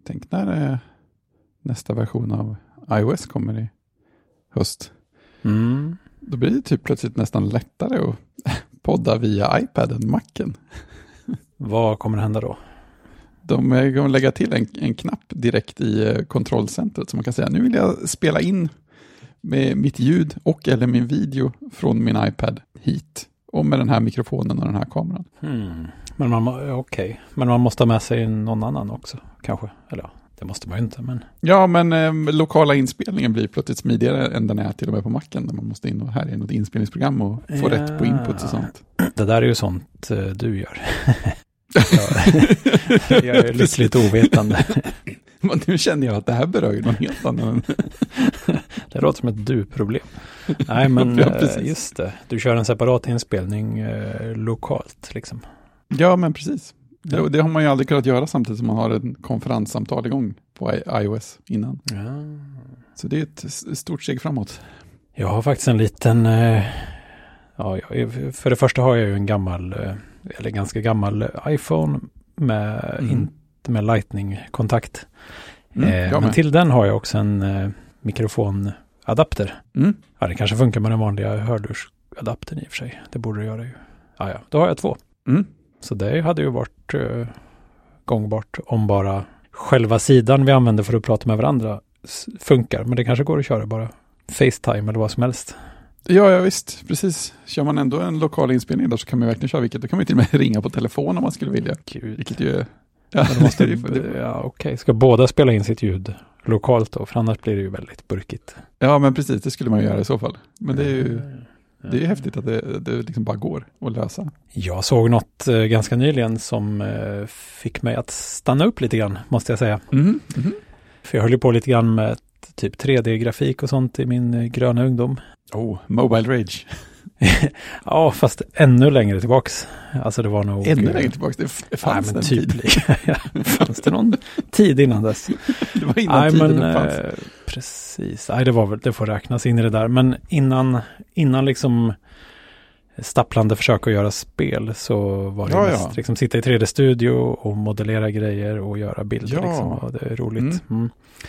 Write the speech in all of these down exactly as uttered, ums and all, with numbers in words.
tänk när eh, nästa version av iOS kommer i höst. Mm. Då blir det typ plötsligt nästan lättare att podda via iPaden, Macen. Vad kommer hända då? De kommer lägga till en, en knapp direkt i eh, kontrollcentret så man kan säga nu vill jag spela in med mitt ljud och eller min video från min iPad hit. Och med den här mikrofonen och den här kameran. Hmm. Men man, okej. Okay. Men man måste ha med sig någon annan också, kanske. Eller ja, det måste man ju inte. Men... Ja, men eh, lokala inspelningen blir plötsligt smidigare än den är till och med på Macen. Där man måste in och här i något inspelningsprogram och få ja. rätt på input och sånt. Det där är ju sånt eh, du gör. jag, jag är lite, lite ovetande. Men nu känner jag att det här berör ju någon helt annan. Det låter som ett du-problem. Nej, men ja, just det. Du kör en separat inspelning eh, lokalt liksom. Ja, men precis. Det, det har man ju aldrig kunnat göra samtidigt som man har en konferenssamtal igång på iOS innan. Ja. Så det är ett stort steg framåt. Jag har faktiskt en liten... Eh, ja, för det första har jag ju en gammal, eh, eller ganska gammal iPhone med, mm. inte med Lightning-kontakt. Mm, eh, men till den har jag också en eh, mikrofonadapter. Mm. Ja, det kanske funkar med den vanliga hörlursadaptern i och för sig. Det borde det göra ju. Ja, ja, då har jag två. Mm. Så det hade ju varit eh, gångbart om bara själva sidan vi använder för att prata med varandra s- funkar. Men det kanske går att köra bara FaceTime eller vad som helst. Ja, ja visst. Precis. Kör man ändå en lokal inspelning där så kan man verkligen köra vilket. Då kan man till och med ringa på telefon om man skulle vilja. Gud. Vilket ju... Ja, måste, ja okej. Okay. Ska båda spela in sitt ljud lokalt då? För annars blir det ju väldigt burkigt. Ja, men precis. Det skulle man ju göra i så fall. Men det är ju... Det är ju häftigt att det, det liksom bara går att lösa. Jag såg något eh, ganska nyligen som eh, fick mig att stanna upp lite grann, måste jag säga. Mm. Mm. För jag höll ju på lite grann med typ tre D-grafik och sånt i min eh, gröna ungdom. Oh, Mobile Rage. Ja, fast ännu längre tillbaks. Alltså det var nog... Ännu längre tillbaks? Det fanns nej, men typ. Fanns det någon tid innan dess? Det var innan nej, tiden men, det fanns. Eh, precis. Nej, det var väl, det får räknas in i det där. Men innan, innan liksom stapplande försök att göra spel så var det ja, mest ja. liksom sitta i tre D-studio och modellera grejer och göra bilder. Ja. Liksom, och det är roligt. Mm.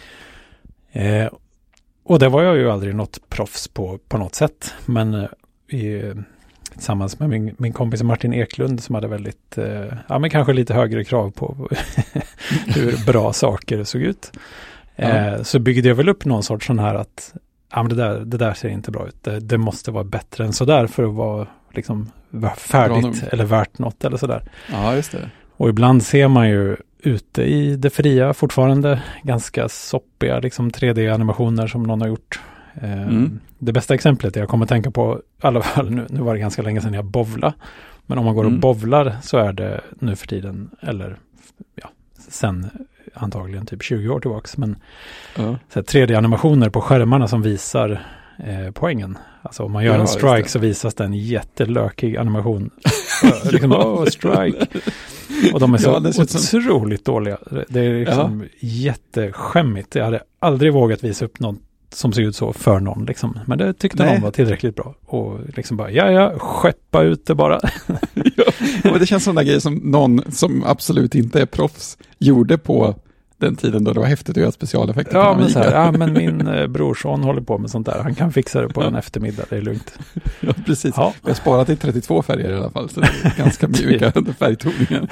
Mm. Eh, och det var jag ju aldrig något proffs på på något sätt. Men eh, vi, tillsammans med min, min kompis Martin Eklund som hade väldigt, eh, ja men kanske lite högre krav på hur bra saker såg ut. Eh, ja. Så byggde jag väl upp någon sorts sån här att ja, men det, där, det där ser inte bra ut. Det, det måste vara bättre än sådär för att vara liksom färdigt eller värt något eller sådär. Ja, just det. Och ibland ser man ju ute i det fria fortfarande ganska soppiga liksom tre D-animationer som någon har gjort. Eh, mm. Det bästa exemplet jag kommer att tänka på, i alla fall nu, nu var det ganska länge sedan jag bovla. Men om man går mm. och bovlar så är det nu för tiden, eller ja, sen antagligen typ tjugo år tillbaks. Men uh. så här, tre D-animationer på skärmarna som visar eh, poängen. Alltså om man gör ja, en strike så visas det en jättelökig animation. liksom, oh, strike. Och de är så ja, otroligt som... dåliga. Det är liksom ja. jätteskämmigt. Jag hade aldrig vågat visa upp något som ser ut så för någon liksom. Men det tyckte någon var tillräckligt bra. Och liksom bara, ja ja, skeppa ut det bara. ja, och det känns som en grej som någon som absolut inte är proffs gjorde på den tiden då det var häftigt att göra specialeffekter. Ja, men, så här, ja, men min eh, brorson håller på med sånt där. Han kan fixa det på en eftermiddag, det är lugnt. Ja, precis. Ja. Jag har sparat i trettiotvå färger i alla fall, så det är ganska mycket färgtoningen.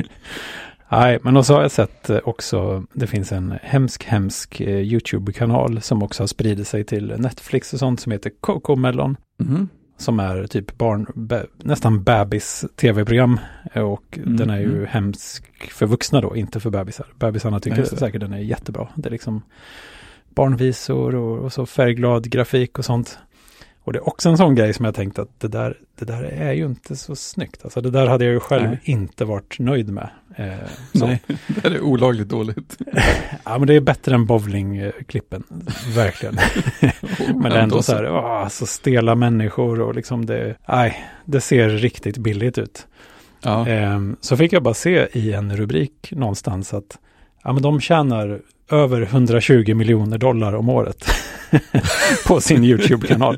Nej, men också har jag sett också, det finns en hemsk, hemsk eh, YouTube-kanal som också har spridit sig till Netflix och sånt som heter Cocomelon. Mm. Som är typ barn, be, nästan bebis tv-program. Och mm. den är ju mm. hemsk för vuxna då, inte för bebisar. Bebisarna tycker Nej, säkert den är jättebra. Det är liksom barnvisor och, och så färgglad grafik och sånt. Och det är också en sån grej som jag tänkt att det där, det där är ju inte så snyggt. Alltså det där hade jag ju själv Nej. inte varit nöjd med. Eh, Nej, det är olagligt dåligt. Ja, men det är bättre än bowlingklippen. Verkligen. oh, men ändå så här, åh, så stela människor och liksom det, nej, det ser riktigt billigt ut. Ja. Eh, så fick jag bara se i en rubrik någonstans att Ja, men de tjänar över hundratjugo miljoner dollar om året på sin YouTube-kanal.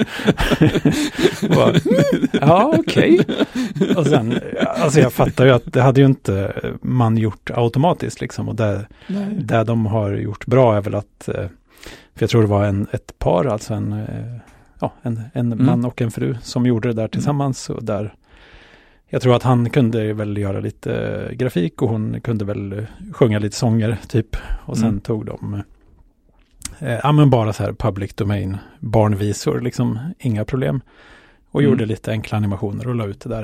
Bara, ja, okej. Okay. Och sen, alltså jag fattar ju att det hade ju inte man gjort automatiskt liksom. Och det, det de har gjort bra är väl att, för jag tror det var en, ett par, alltså en, ja, en, en mm. man och en fru som gjorde det där tillsammans. Och där, jag tror att han kunde väl göra lite grafik och hon kunde väl sjunga lite sånger typ. Och sen mm. tog de eh, ja, men bara så här public domain barnvisor, liksom inga problem. Och mm. gjorde lite enkla animationer och la ut det där.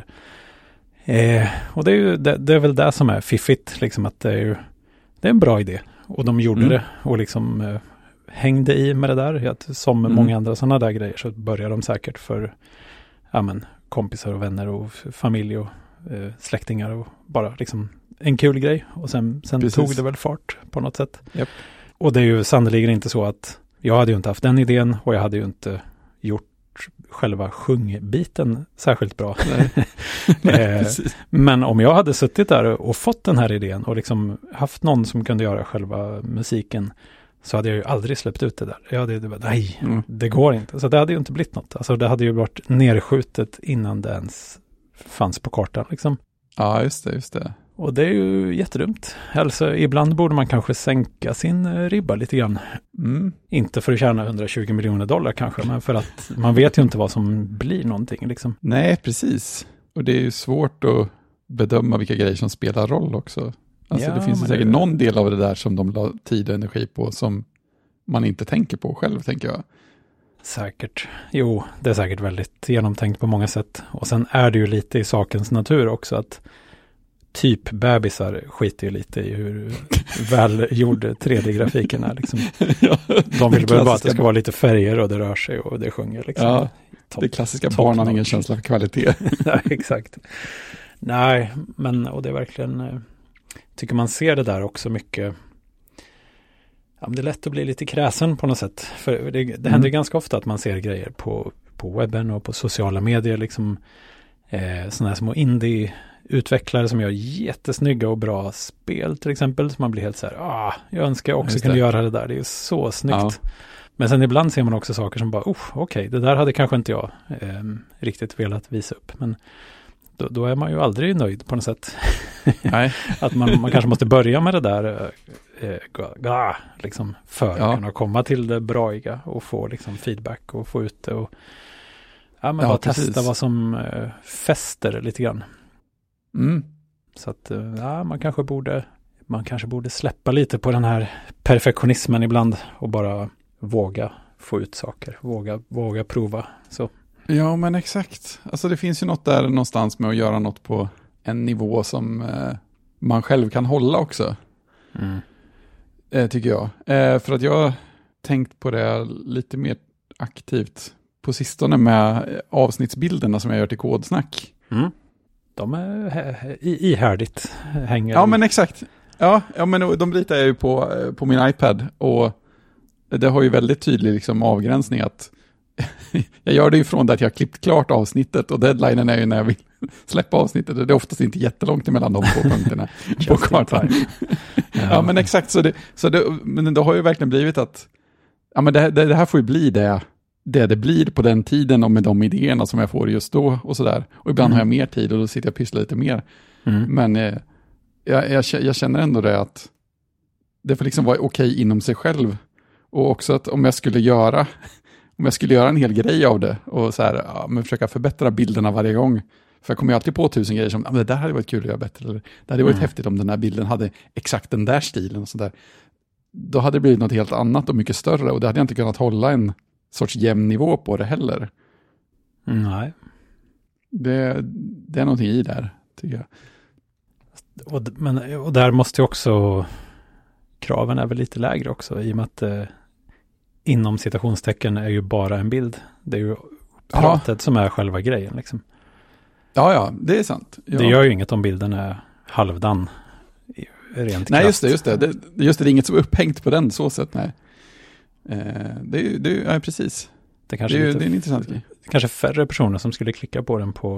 Eh, och det är ju det, det är väl det som är fiffigt, liksom att det är ju det är en bra idé. Och de gjorde mm. det och liksom eh, hängde i med det där. Att, som mm. många andra sådana där grejer så börjar de säkert för ja men kompisar och vänner och familj och eh, släktingar och bara liksom en kul grej. Och sen, sen tog det väl fart på något sätt. Yep. Och det är ju sannolikt inte så att jag hade ju inte haft den idén och jag hade ju inte gjort själva sjungbiten särskilt bra. Nej. Nej, eh, men om jag hade suttit där och fått den här idén och liksom haft någon som kunde göra själva musiken, så hade jag ju aldrig släppt ut det där. Jag hade ju bara, nej, mm. det går inte. Så det hade ju inte blivit något. Alltså det hade ju varit nerskjutet innan det ens fanns på kartan liksom. Ja, just det, just det. Och det är ju jättedumt. Alltså ibland borde man kanske sänka sin ribba lite grann. Mm. Inte för att tjäna hundratjugo miljoner dollar kanske, men för att man vet ju inte vad som blir någonting liksom. Nej, precis. Och det är ju svårt att bedöma vilka grejer som spelar roll också. Alltså ja, det finns säkert det... någon del av det där som de la tid och energi på som man inte tänker på själv, tänker jag. Säkert. Jo, det är säkert väldigt genomtänkt på många sätt. Och sen är det ju lite i sakens natur också att typ bebisar skiter ju lite i hur välgjord tre D-grafiken är. Liksom. Ja, de vill väl bara att det ska vara lite färger och det rör sig och det sjunger. Liksom. Ja, top, det klassiska barn har ingen känsla för kvalitet. Nej, exakt. Nej, men och det är verkligen... Tycker man ser det där också mycket. Ja, men det är lätt att bli lite kräsen på något sätt. För det, det mm. händer ganska ofta att man ser grejer på, på webben och på sociala medier. Liksom, eh, sådana här små indie-utvecklare som gör jättesnygga och bra spel till exempel. Så man blir helt så här, ah, jag önskar jag också kunde göra det där. Det är ju så snyggt. Ja. Men sen ibland ser man också saker som bara, oh, okej, okay, det där hade kanske inte jag eh, riktigt velat visa upp. Men Då, då är man ju aldrig nöjd på något sätt. Nej. Att man, man kanske måste börja med det där äh, äh, liksom för ja. att kunna komma till det braiga och få liksom feedback och få ut det och ja, men ja, bara precis. Testa vad som äh, fäster lite grann. Mm. Så att äh, ja, man kanske borde man kanske borde släppa lite på den här perfektionismen ibland och bara våga få ut saker, våga, våga prova så. Ja, men exakt. Alltså det finns ju något där någonstans med att göra något på en nivå som eh, man själv kan hålla också. Mm. Eh, tycker jag. Eh, för att jag har tänkt på det lite mer aktivt på sistone med avsnittsbilderna som jag gör till Kodsnack. Mm. De är hä- ihärdigt hänger. Ja, men exakt. Ja, ja, men de ritar jag ju på, på min iPad och det har ju väldigt tydlig liksom, avgränsning att jag gör det ifrån det att jag har klippt klart avsnittet och deadlinen är ju när jag vill släppa avsnittet. Det är oftast inte jättelångt emellan de två punkterna på kartan. Ja. Ja, men exakt. Så det, så det, men det har ju verkligen blivit att ja, men det, det, det här får ju bli det, det det blir på den tiden och med de idéerna som jag får just då och sådär. Och ibland mm. har jag mer tid och då sitter jag och pysslar lite mer. Mm. Men eh, jag, jag, jag känner ändå det att det får liksom vara okej inom sig själv. Och också att om jag skulle göra Om jag skulle göra en hel grej av det och så här, ja, men försöka förbättra bilderna varje gång. För jag kommer ju alltid på tusen grejer som, ja, men det där hade varit kul att göra bättre. Eller, det hade varit mm. häftigt om den här bilden hade exakt den där stilen och sådär. Då hade det blivit något helt annat och mycket större. Och det hade jag inte kunnat hålla en sorts jämn nivå på det heller. Nej. Det, det är någonting i där, tycker jag. Och, men, och där måste ju också, kraven är väl lite lägre också. I och med att eh, inom citationstecken är ju bara en bild. Det är ju pratet ja. som är själva grejen liksom. Ja, ja, det är sant. Ja. Det gör ju inget om bilden är halvdan. Rent nej, just det, just det. det. Just det, det är inget som är upphängt på den så sätt, nej. Eh, det är ju, det är, ja, precis. Det, kanske det, är, lite, det är en intressant grej. Kanske färre personer som skulle klicka på den på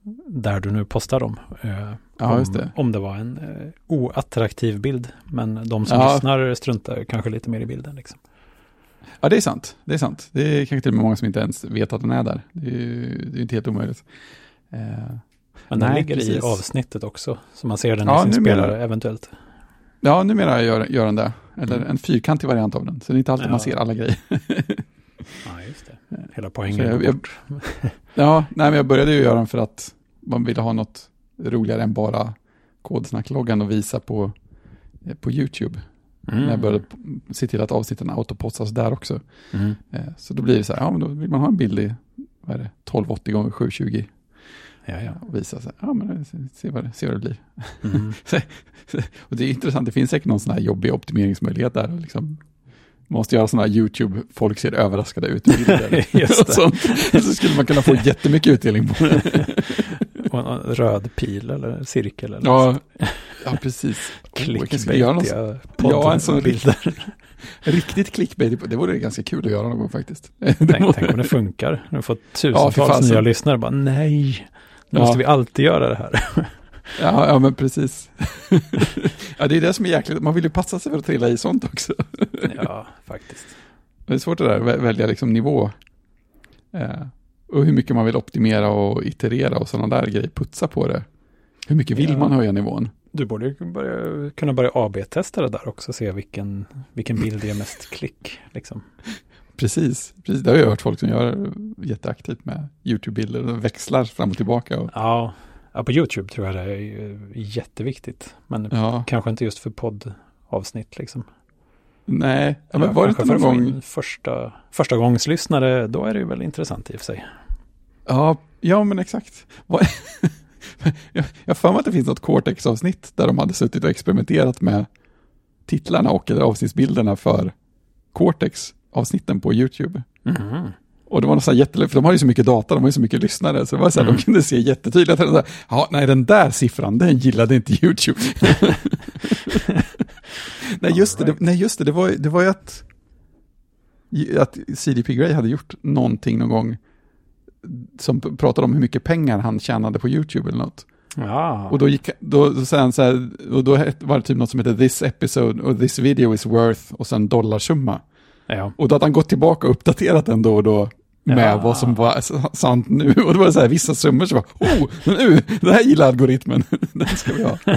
där du nu postar dem. Eh, ja, om, just det. om det var en eh, oattraktiv bild. Men de som ja. lyssnar struntar kanske lite mer i bilden. Liksom. Ja, det är sant. Det är sant. Det är kanske till och med många som inte ens vet att den är där. Det är ju det är inte helt omöjligt. Eh, men den ligger precis. i avsnittet också. Så man ser den ja, i sin numera, spelare eventuellt. Ja, numera gör, gör den det. Eller mm. en fyrkantig variant av den. Så det är inte alltid ja. man ser alla grejer. Ja, just det. Hela poängen jag, jag, Ja, nej, men jag började ju göra den för att man ville ha något roligare än bara kodsnackloggan och visa på, på YouTube. Mm. När jag började se till att avsnitten autopostas där också. Mm. Så då blir det så här, ja men då vill man ha en bild i vad är det, tolv åttio gånger sju tjugo. Ja, ja. Och visa så här, ja men se vad det, se vad det blir. Mm. Och det är intressant, det finns säkert någon sån här jobbig optimeringsmöjlighet där. Liksom, man måste göra sådana här YouTube, folk ser överraskade ut. Just det. Sånt. Så skulle man kunna få jättemycket utdelning på det. Och en röd pil eller cirkel. Eller ja, ja, precis. Clickbaitiga ja, en sån bilder. Riktigt clickbait, det vore ganska kul att göra någon gång faktiskt. Tänk, tänk om det funkar. Nu har fått tusentals ja, nya lyssnare. Bara, nej, nu ja. måste vi alltid göra det här. Ja, ja, men precis. Ja, det är det som är jäkligt. Man vill ju passa sig för att trilla i sånt också. Ja, faktiskt. Det är svårt det där, välja liksom nivå. Eh, och hur mycket man vill optimera och iterera och sådana där grejer. Putsa på det. Hur mycket vill ja. man höja nivån? Du borde börja, kunna börja A B-testa det där också. Se vilken, vilken bild är mest klick. Liksom. Precis, precis. Det har jag hört folk som gör jätteaktivt med YouTube-bilder. De växlar fram och tillbaka. Och... Ja. Ja, på YouTube tror jag det är jätteviktigt. Men ja. kanske inte just för poddavsnitt liksom. Nej, ja, men var det inte någon gång... Första, första gångslyssnare, då är det ju väl intressant i och för sig. Ja, ja men exakt. jag har för mig att det finns något Cortex-avsnitt där de hade suttit och experimenterat med titlarna och eller avsnittsbilderna för Cortex-avsnitten på YouTube. Mm. Och det var något så här jättelätt, för de har ju så mycket data, de har ju så mycket lyssnare, så det var så här, mm. de kunde se jättetydligt att här, ja, nej, den där siffran, den gillade inte YouTube. nej, just det, det, nej, just det, det var, det var ju att, att C D P Grey hade gjort någonting någon gång som pratade om hur mycket pengar han tjänade på YouTube eller något. Ja. Och då gick då, då sa han så här, och då var det typ något som heter this episode och this video is worth och sen dollarsumma. Ja. Och då hade han gått tillbaka och uppdaterat den då och då med ja. vad som var sant nu. Och det var så här vissa summor som var, oh, nu, det här gillar algoritmen. Den ska vi ha. Mm.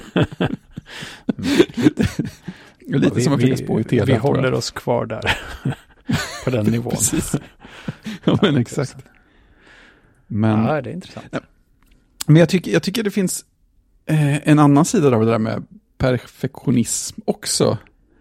Lite vi, som att vi, finnas på i tv. Vi håller oss kvar där. På den nivån. Precis. Ja, men exakt. Men, ja, det är intressant. Ja. Men jag tycker, jag tycker det finns eh, en annan sida av det där med perfektionism också.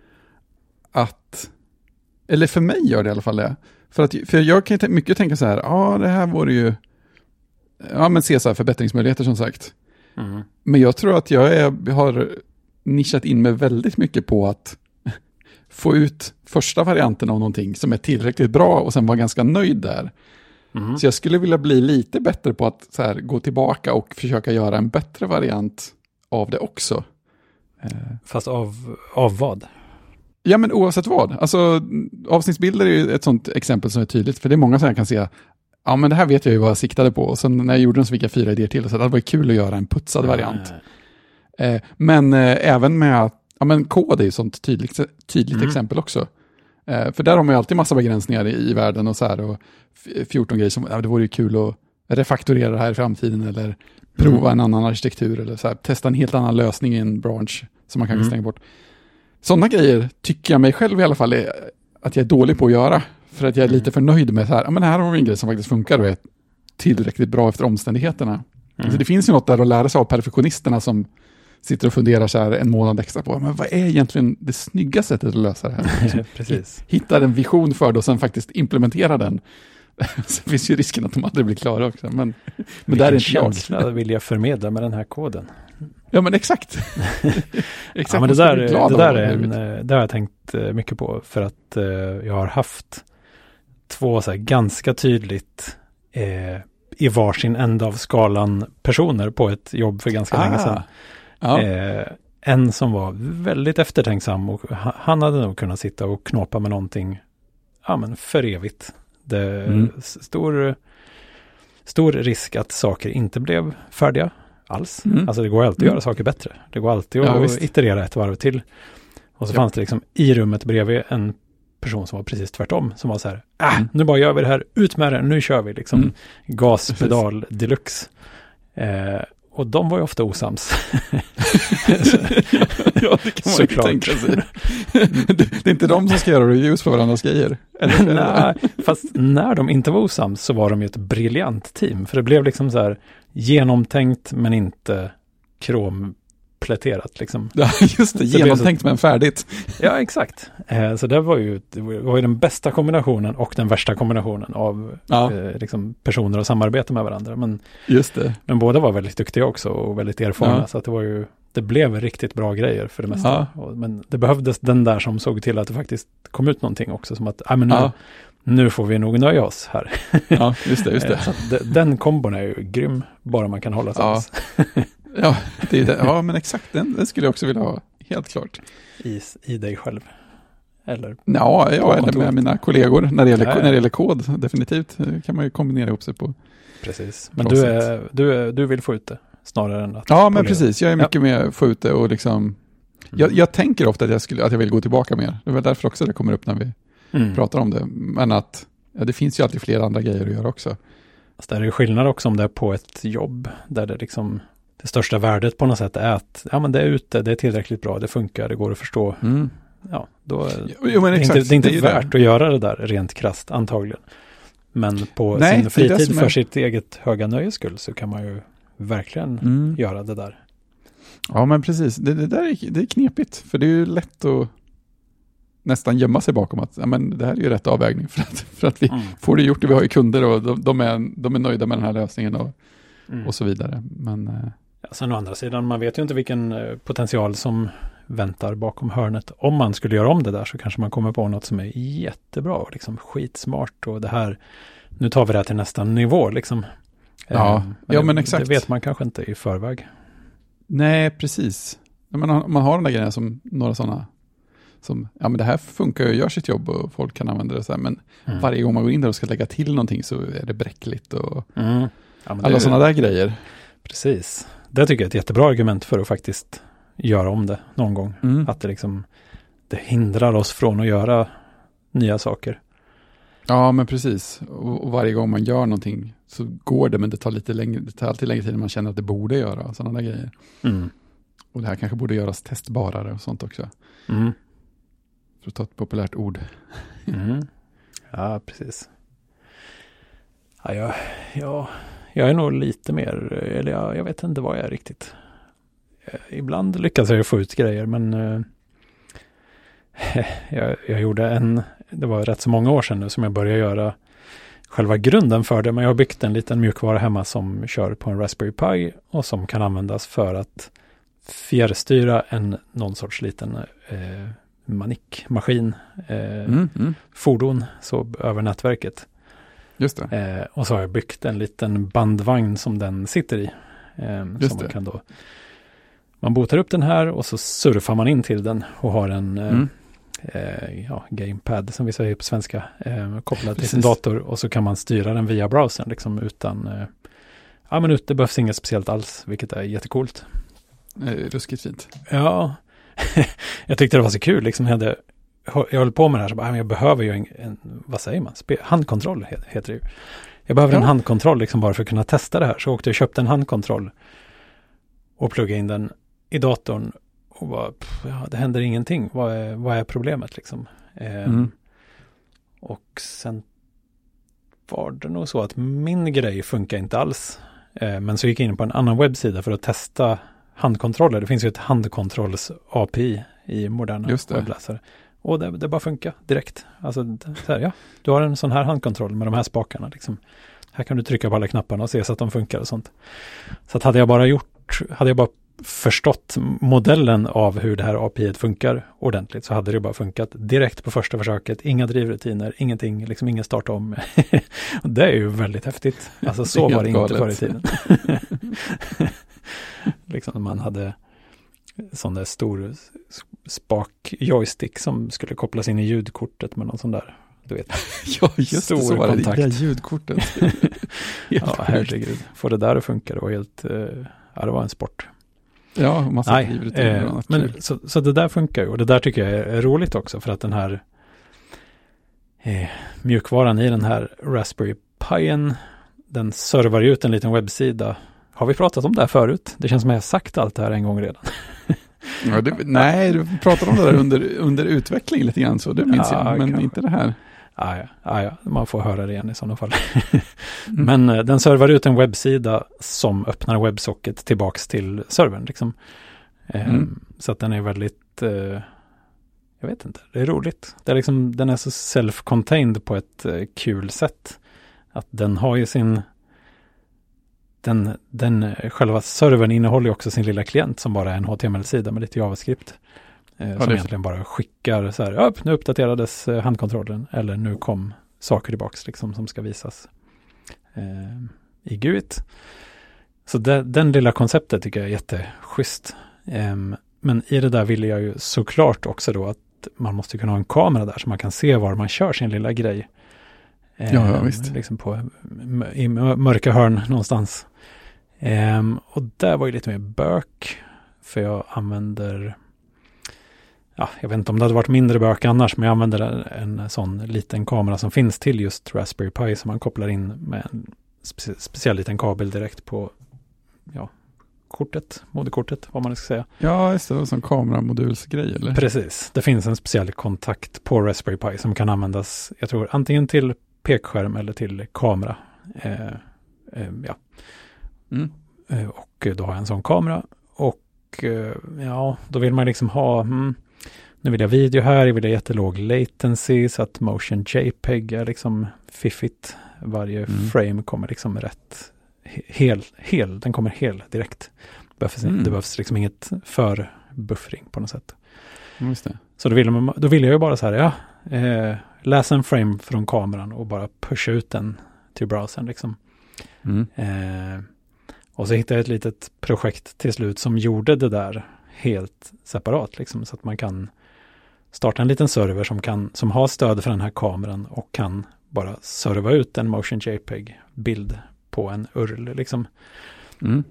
Att, eller för mig gör det i alla fall det. För, att, för jag kan mycket tänka så här, ja det här vore ju, ja men se så här förbättringsmöjligheter som sagt. Mm. Men jag tror att jag, är, jag har nischat in mig väldigt mycket på att få ut första varianten av någonting som är tillräckligt bra och sen vara ganska nöjd där. Mm. Så jag skulle vilja bli lite bättre på att så här, gå tillbaka och försöka göra en bättre variant av det också. Fast av, av vad? Ja, men oavsett vad. Alltså, avsnittsbilder är ju ett sånt exempel som är tydligt. För det är många som jag kan se, ja men det här vet jag ju vad jag siktade på. Och sen när jag gjorde den så fick jag fyra idéer till. Så det var kul att göra en putsad variant. Mm. Eh, men eh, även med, ja men kod är ju ett sånt tydligt, tydligt mm. exempel också. Eh, för där har man ju alltid massa begränsningar i, i världen och så här. Och fjorton grejer som, ja det vore ju kul att refaktorera det här i framtiden. Eller prova mm. en annan arkitektur. Eller så här, testa en helt annan lösning i en bransch som man kan mm. stänga bort. Sådana grejer tycker jag mig själv i alla fall är att jag är dålig på att göra. För att jag är lite för nöjd med så här, ja men här har vi en grej som faktiskt funkar och är tillräckligt bra efter omständigheterna. Mm. Alltså det finns ju något där att lära sig av perfektionisterna som sitter och funderar så här en månad extra på, men vad är egentligen det snygga sättet att lösa det här? Precis. Hittar en vision för det och sen faktiskt implementera den. Så finns ju risken att de aldrig blir klara också. Men, men där är inte känsla jag. Vill jag förmedla med den här koden? Ja, men exakt. exakt ja, men det där, det där är en, det har jag tänkt mycket på för att uh, jag har haft två så här ganska tydligt eh, i varsin ända av skalan personer på ett jobb för ganska ah. länge sedan. Ja. Eh, en som var väldigt eftertänksam och han hade nog kunnat sitta och knåpa med någonting ja, men för evigt. Det mm. stor stor risk att saker inte blev färdiga alls. Mm. Alltså det går alltid att mm. göra saker bättre. Det går alltid att ja, visst. iterera ett varv till. Och så ja. fanns det liksom i rummet bredvid en person som var precis tvärtom. Som var så här, ah, mm. nu bara gör vi det här, ut med det, nu kör vi liksom mm. gaspedal deluxe. Eh, och de var ju ofta osams. Ja, det kan man ju tänka sig. det, det är inte de som ska göra reviews för varandras grejer. Eller? Nej, fast när de inte var osams så var de ju ett briljant team. För det blev liksom så här genomtänkt men inte krompläterat liksom. Ja, just det. Genomtänkt så, men färdigt. Ja, exakt. Eh, så det var, ju, det var ju den bästa kombinationen och den värsta kombinationen av ja. eh, liksom personer och samarbete med varandra. Men, just det. Men båda var väldigt duktiga också och väldigt erfarna. Ja. Så att det var ju, det blev riktigt bra grejer för det mesta. Ja. Och, men det behövdes den där som såg till att det faktiskt kom ut någonting också. Som att, ah, men nu, ja. nu får vi nog nöja oss här. Ja, just det. Just det. Så att den kombon är ju grym, bara man kan hålla sams. Ja. Ja, det är det. Ja, men exakt, den, den skulle jag också vilja ha, helt klart. I, i dig själv? Eller ja, ja eller med mina kollegor när det, gäller, när det gäller kod, definitivt kan man ju kombinera ihop sig på. Precis, men du, är, du, är, du vill få ut det snarare än att... Ja, men precis, jag är mycket ja. med få ut det och liksom, mm. jag, jag tänker ofta att jag, skulle, att jag vill gå tillbaka mer. Det är väl därför också det kommer upp när vi mm. pratar om det. Men att ja, det finns ju alltid flera andra grejer att göra också. Alltså, där är skillnad också om det är på ett jobb där det liksom... Det största värdet på något sätt är att ja, men det är ute, det är tillräckligt bra, det funkar, det går att förstå. Mm. Ja, då, jo, men exakt, det är inte, det är inte det är värt det. Att göra det där rent krasst antagligen. Men på Nej, sin fritid för är... sitt eget höga nöjes skull så kan man ju verkligen mm. göra det där. Ja, men precis. Det, det där är, det är knepigt, för det är ju lätt att nästan gömma sig bakom att ja, men det här är ju rätt avvägning för att, för att vi mm. får det gjort och vi har ju kunder och de, de, är, de är nöjda med den här lösningen och, mm. och så vidare. Men... Ja, sen å andra sidan, man vet ju inte vilken potential som väntar bakom hörnet. Om man skulle göra om det där så kanske man kommer på något som är jättebra och liksom skitsmart och det här, nu tar vi det här till nästa nivå liksom. Ja, men ja det, men exakt. Det vet man kanske inte i förväg. Nej, precis. Man, man har den där grejen som några sådana som, ja men det här funkar ju och gör sitt jobb och folk kan använda det så här, men mm. varje gång man går in där och ska lägga till någonting så är det bräckligt och mm. ja, alla sådana där grejer. Precis. Det tycker jag är ett jättebra argument för att faktiskt göra om det någon gång. Mm. Att det liksom det hindrar oss från att göra nya saker. Ja, men precis. Och, och varje gång man gör någonting så går det, men det tar lite längre, det tar alltid längre tid än man känner att det borde göra sådana där grejer. Mm. Och det här kanske borde göras testbarare och sånt också. Mm. För att ta ett populärt ord. Mm. Ja, precis. Ja, jag, ja, jag är nog lite mer, eller jag, jag vet inte vad jag är riktigt. Ibland lyckas jag få ut grejer, men uh, jag, jag gjorde en, det var rätt så många år sedan nu som jag började göra själva grunden för det, men jag har byggt en liten mjukvara hemma som kör på en Raspberry Pi och som kan användas för att fjärrstyra en någon sorts liten eh, manikmaskin, eh, mm, mm. fordon så över nätverket. Just det. Eh, och så har jag byggt en liten bandvagn som den sitter i. Eh, Just som det. Man kan då man botar upp den här och så surfar man in till den och har en eh, mm. eh, ja, gamepad som vi säger på svenska eh, kopplad till sin dator och så kan man styra den via browsern liksom utan eh, ja men ut, det behövs inget speciellt alls, vilket är jättecoolt. Eh, ruskigt fint. Ja, jag tyckte det var så kul liksom. Jag, hade, jag höll på med det här så bara, jag behöver ju en, en vad säger man? Spe, handkontroll heter det ju. Jag behöver ja. en handkontroll liksom bara för att kunna testa det här. Så åkte jag och köpte en handkontroll och pluggade in den i datorn och bara, pff, ja, det händer ingenting. Vad är, vad är problemet liksom? Eh, mm. Och sen var det nog så att min grej funkar inte alls. Eh, men så gick jag in på en annan webbsida för att testa handkontroller. Det finns ju ett handkontrolls-A P I i moderna webbläsare. Och det, det bara funkar direkt. Alltså, så här, ja, du har en sån här handkontroll med de här spakarna. Liksom. Här kan du trycka på alla knapparna och se så att de funkar och sånt. Så att hade jag bara gjort, hade jag bara förstått modellen av hur det här A P I funkar ordentligt så hade det bara funkat direkt på första försöket. Inga drivrutiner, ingenting, liksom ingen start om. Och det är ju väldigt häftigt. Alltså så var det inte förr i tiden. Liksom man hade sån där stor spak joystick som skulle kopplas in i ljudkortet med någon sån där du vet. Ja, just det, så var det. Det där ljudkortet. Ja, herregud. Får det där att funka, det var helt, uh, ja, det var en sport. Ja, massa Nej, livet eh, men så, så det där funkar ju, och det där tycker jag är, är roligt också, för att den här eh, mjukvaran i den här Raspberry Pien, den servar ut en liten webbsida. Har vi pratat om det här förut? Det känns som att jag har sagt allt det här en gång redan. Ja, det, nej, du pratade om det där under, under utveckling lite grann, så det minns ja, jag, men kanske. Inte det här. Ah, ja, ah, ja, man får höra det igen i sådana fall. mm. Men eh, den servar ut en webbsida som öppnar WebSocket tillbaks till servern. Liksom. Eh, mm. Så att den är väldigt, eh, jag vet inte, det är roligt. Det är liksom, den är så self-contained på ett eh, kul sätt. Att den har ju sin, den, den själva servern innehåller ju också sin lilla klient som bara är en H T M L-sida med lite JavaScript. Eh, ja, som egentligen bara skickar så här, upp, nu uppdaterades eh, handkontrollen, eller nu kom saker tillbaks liksom, som ska visas eh, i G U I T. Så det, den lilla konceptet tycker jag är jätteschysst. Eh, men i det där vill jag ju såklart också då att man måste kunna ha en kamera där så man kan se var man kör sin lilla grej. Eh, ja, ja, visst. Liksom på, i mörka hörn någonstans. Eh, och där var ju lite mer bök, för jag använder, ja, jag vet inte om det hade varit mindre bök annars, men jag använder en, en sån liten kamera som finns till just Raspberry Pi som man kopplar in med en spe, speciell liten kabel direkt på, ja, kortet, moderkortet, vad man nu ska säga. Ja, just det, det var en sån kameramodulsgrej, eller? Precis, det finns en speciell kontakt på Raspberry Pi som kan användas, jag tror, antingen till pekskärm eller till kamera. Eh, eh, ja. Mm. Eh, och då har jag en sån kamera, och eh, ja, då vill man liksom ha, hmm, nu vill jag video här, jag vill ha jättelåg latency så att motion JPEG är liksom fiffigt. Varje mm. frame kommer liksom rätt hel, hel, den kommer hel direkt. Behövs, mm. Det behövs liksom inget för-buffring på något sätt. Just det. Så då vill, man, då vill jag ju bara så här, ja, eh, läsa en frame från kameran och bara pusha ut den till browsern liksom. Mm. Eh, och så hittade jag ett litet projekt till slut som gjorde det där helt separat liksom, så att man kan starta en liten server som, kan, som har stöd för den här kameran och kan bara serva ut en motion JPEG-bild på en U R L liksom. Mm.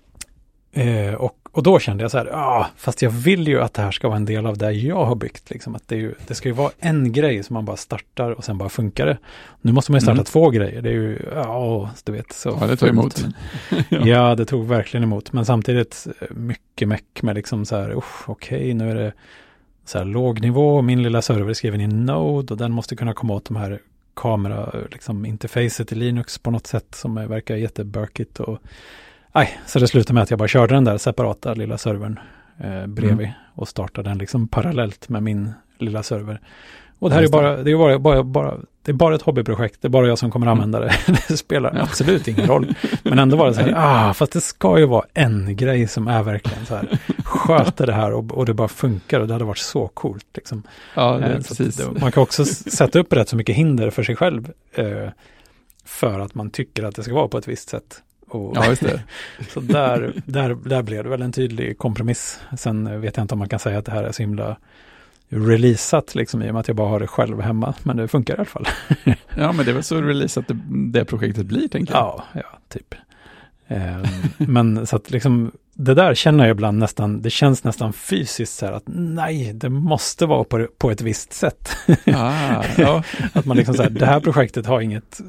Eh, och, och då kände jag så här, ah, fast jag vill ju att det här ska vara en del av det jag har byggt. Liksom. Att det, är ju, det ska ju vara en grej som man bara startar och sen bara funkar det. Nu måste man ju starta mm. två grejer. Det är ju, ja, du vet. Så ja, det tog emot. ja. ja, det tog verkligen emot. Men samtidigt mycket meck med liksom så här, okej, okay, nu är det så här låg nivå. Min lilla server är skriven i Node och den måste kunna komma åt de här kamera, liksom interfacet i Linux på något sätt som är, verkar jättebörkigt och nej, så det slutade med att jag bara körde den där separata lilla servern eh, bredvid mm. och startade den liksom parallellt med min lilla server. Och det här är bara, det är bara, bara, bara, det är bara ett hobbyprojekt, det är bara jag som kommer använda det. Det spelar ja. absolut ingen roll. Men ändå var det så här, ah, fast det ska ju vara en grej som är verkligen så här, sköter det här och, och det bara funkar och det hade varit så coolt liksom. Ja, det är eh, precis. Det, man kan också sätta upp rätt så mycket hinder för sig själv eh, för att man tycker att det ska vara på ett visst sätt. Och ja, just det. Så där, där, där blev det väl en tydlig kompromiss. Sen vet jag inte om man kan säga att det här är så himla releasat liksom, i och med att jag bara har det själv hemma. Men det funkar i alla fall. Ja, men det är väl så releasat det, det projektet blir, tänker jag. Ja, ja typ. Um, men så att liksom, det där känner jag ibland nästan, det känns nästan fysiskt så här att nej, det måste vara på, på ett visst sätt. Ah, ja. Att man liksom så här, det här projektet har inget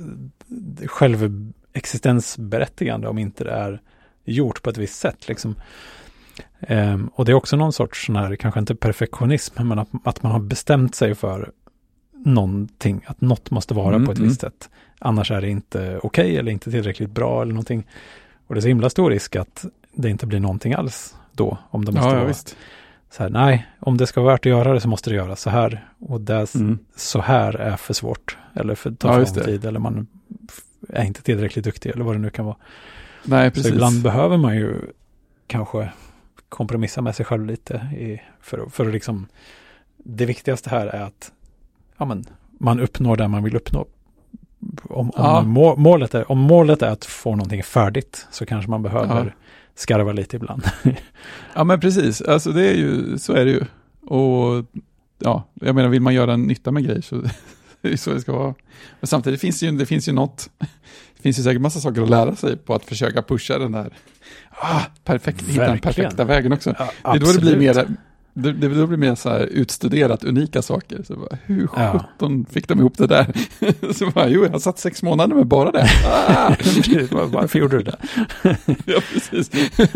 självexistensberättigande om inte det är gjort på ett visst sätt liksom. Um, och det är också någon sorts sån här, kanske inte perfektionism, men att, att man har bestämt sig för någonting, att något måste vara mm, på ett mm. visst sätt. Annars är det inte okej okay, eller inte tillräckligt bra eller någonting. Och det är så himla stor risk att det inte blir någonting alls då, om det måste ja, vara ja, visst. Så här, nej, om det ska vara värt att göra det så måste det göras så här. Och det mm. så här är för svårt, eller för tar ja, för lång tid, eller man är inte tillräckligt duktig, eller vad det nu kan vara. Nej, precis. Så ibland behöver man ju kanske kompromissa med sig själv lite i, för, för att liksom, det viktigaste här är att ja, men, man uppnår det man vill uppnå. Om, om, ja. må, målet är, om målet är att få någonting färdigt så kanske man behöver ja. skarva lite ibland. Ja, men precis. Alltså det är ju, så är det ju. Och ja, jag menar, vill man göra en nytta med grejer så Det är så det ska vara. Men samtidigt finns det ju, det finns ju något, det finns ju säkert massa saker att lära sig på att försöka pusha den där, ah, perfekt, hitta den perfekta vägen också. Ja, det är då det blir mer, det, det då blir mer så här utstuderat, unika saker. Så bara, hur sjutton ja. fick de ihop det där? Så bara, jo, jag har satt sex månader med bara det. Ah! Varför gjorde du det? Ja, precis.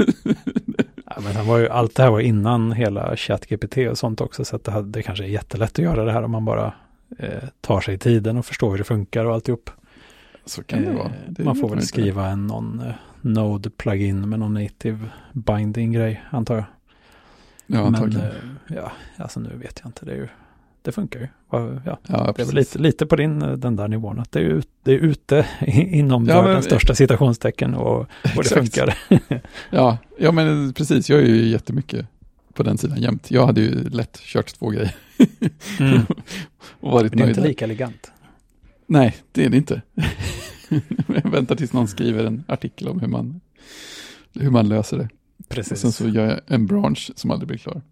Ja, men sen var ju, allt det här var innan hela ChatGPT och sånt också, så att det, hade, det kanske är jättelätt att göra det här om man bara eh, tar sig tiden och förstår hur det funkar och alltihop. Så kan det eh, vara. Det man får väl skriva en någon eh, Node-plugin med någon native binding-grej, antar jag. Ja, men eh, ja, alltså nu vet jag inte, det är ju, det funkar ju. Ja, ja, det är väl lite, lite på din, den där nivån, att det är, ut, det är ute inom ja, den största citationstecken och, och det funkar. ja, ja, men precis, jag är ju jättemycket på den sidan jämt. Jag hade ju lätt kört två grejer. Mm. och varit men det är nöjd. inte lika elegant. Nej, det är det inte. Jag väntar tills någon skriver en artikel om hur man, hur man löser det. Precis. Och sen så gör jag en bransch som aldrig blir klar.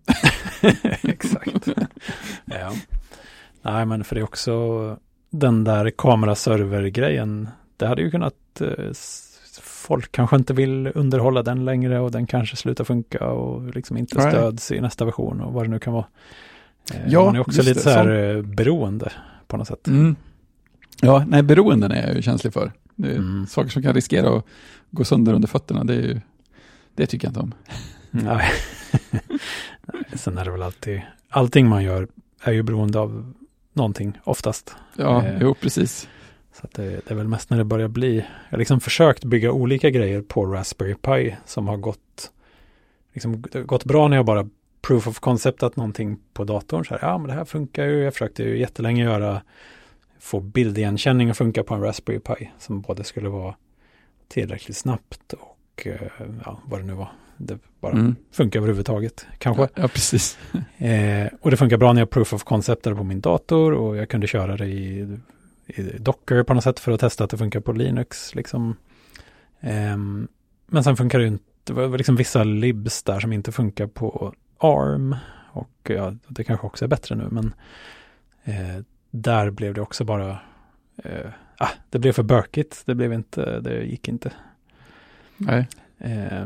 Exakt. Ja. Nej, men för det är också den där kameraserver-grejen. Det hade ju kunnat, eh, folk kanske inte vill underhålla den längre och den kanske slutar funka och liksom inte right. stöds i nästa version och vad det nu kan vara. Eh, ja, man är också lite det, så här som... beroende på något sätt. Mm. Ja, nej, beroenden är jag ju känslig för. Det är mm. saker som kan riskera att gå sönder under fötterna, det är ju, det tycker jag inte om. Nej. Nej, sen är det väl alltid, allting man gör är ju beroende av någonting oftast. Ja, eh, jo, precis. Så att det, det är väl mest när det börjar bli, jag har liksom försökt bygga olika grejer på Raspberry Pi som har gått liksom, gått bra när jag bara proof of conceptat någonting på datorn. Så här, ja men det här funkar ju, jag försökte ju jättelänge göra få bildigenkänning att funka på en Raspberry Pi som både skulle vara tillräckligt snabbt och ja, vad det nu var. Det bara mm. funkar överhuvudtaget, kanske. Ja, ja precis. Eh, och det funkar bra när jag proof of conceptade på min dator och jag kunde köra det i, i Docker på något sätt för att testa att det funkar på Linux. Liksom. Eh, men sen funkar det inte, det var liksom vissa libs där som inte funkar på A R M och ja, det kanske också är bättre nu, men eh, där blev det också bara eh, ah, det blev för bökigt, det blev inte, det gick inte. Nej. Eh,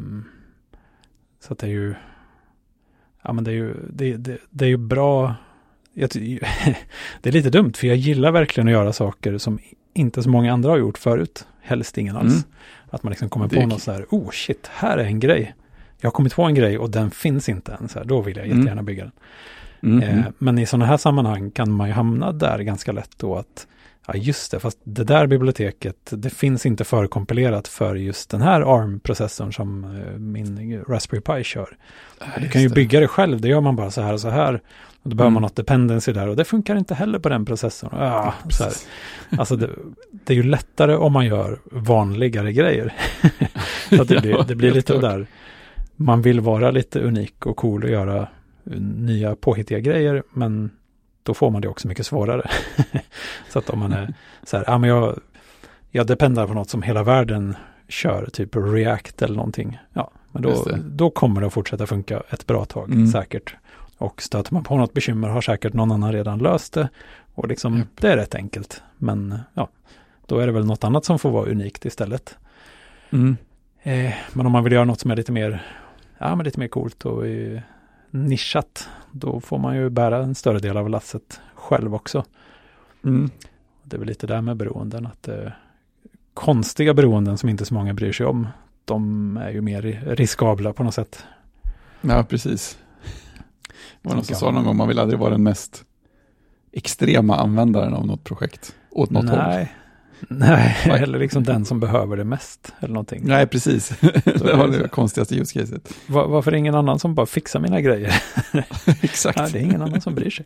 så att det är ju ja men det är ju det, det, det är ju bra jag, det är lite dumt för jag gillar verkligen att göra saker som inte så många andra har gjort förut, helst ingen alls. Mm. Att man liksom kommer på något så här, oh shit, här är en grej. Jag har kommit på en grej och den finns inte än, så här, då vill jag jättegärna mm. bygga den. Mm, eh, mm. Men i sådana här sammanhang kan man ju hamna där ganska lätt då att ja just det, fast det där biblioteket det finns inte förkompilerat för just den här A R M-processorn som eh, min Raspberry Pi kör. Ja, du kan ju det. bygga det själv, det gör man bara så här och så här och då behöver mm. man något dependency där och det funkar inte heller på den processorn. Ah, så här. Alltså det, det är ju lättare om man gör vanligare grejer. Så att det, blir, det blir lite där man vill vara lite unik och cool och göra nya påhittiga grejer, men då får man det också mycket svårare. Så att om man är så här, ja men jag, jag dependar på något som hela världen kör, typ React eller någonting, ja, men då, då kommer det att fortsätta funka ett bra tag, mm. säkert. Och stöter man på något bekymmer har säkert någon annan redan löst det, och liksom, yep. det är rätt enkelt. Men ja, då är det väl något annat som får vara unikt istället. Mm. Eh, men om man vill göra något som är lite mer, ja men lite mer coolt och eh, nischat, då får man ju bära en större del av lasset själv också. Mm. Det är väl lite där med beroenden, att eh, konstiga beroenden som inte så många bryr sig om, de är ju mer riskabla på något sätt. Ja, precis. Det var någon som sa någon gång, man vill aldrig vara den mest extrema användaren av något projekt åt något Nej. håll. Nej, eller liksom den som behöver det mest eller någonting. Nej, precis. Det var det konstigaste use caset. Var, varför är det ingen annan som bara fixar mina grejer? Exakt. Nej, det är ingen annan som bryr sig.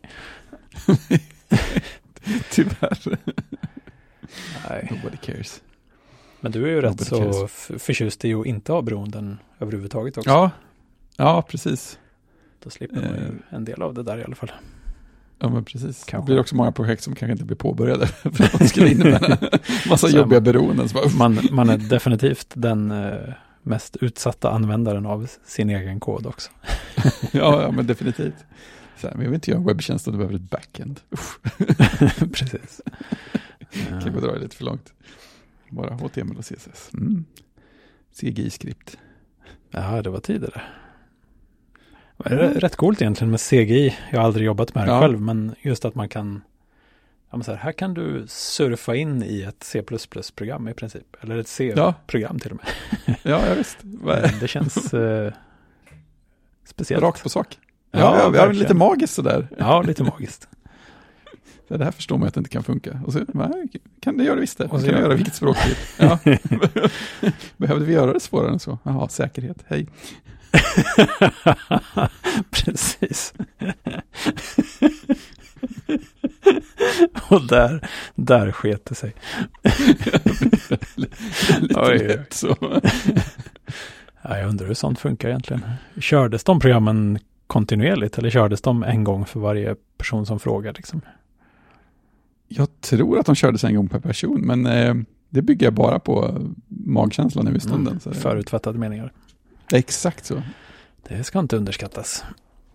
Tyvärr. Nej. Nobody cares. Men du är ju Nobody rätt så f- förtjust i att inte ha beroenden överhuvudtaget också. Ja, ja precis. Då slipper man ju en del av det där i alla fall. Ja, men precis. Kanske. Det blir också många projekt som kanske inte blir påbörjade för att de skulle innebära massa så jobbiga beroenden. Man, man är definitivt den eh, mest utsatta användaren av sin egen kod också. ja, ja, men definitivt. Så här, men jag vill inte göra en webbtjänst om du behöver ett backend. Precis. Kan jag dra det lite för långt. Bara H T M L och C S S. Mm. C G I-skript. Ja, det var tidigare. Det är rätt coolt egentligen med C G I. Jag har aldrig jobbat med det ja. själv, men just att man kan ja, men så här, här kan du surfa in i ett C plus plus-program i princip. Eller ett C-program ja. till och med. Ja, jag visst. Det känns eh, speciellt. Rakt på sak. Ja, ja, ja lite magiskt sådär. Ja, lite magiskt. Så det här förstår man att det inte kan funka. Och så kan det göra visst det. Och så kan det göra vilket språk det ja. Behövde vi göra det svårare än så? Jaha, säkerhet. Hej. Precis. Och där, där sket det sig. Lite oj, lätt så. Ja, jag undrar hur sånt funkar egentligen. Kördes de programmen kontinuerligt eller kördes de en gång för varje person som frågar liksom? Jag tror att de kördes en gång per person, men eh, det bygger jag bara på magkänslan i stunden. Mm, så förutfattade meningar. Det är exakt så. Det ska inte underskattas.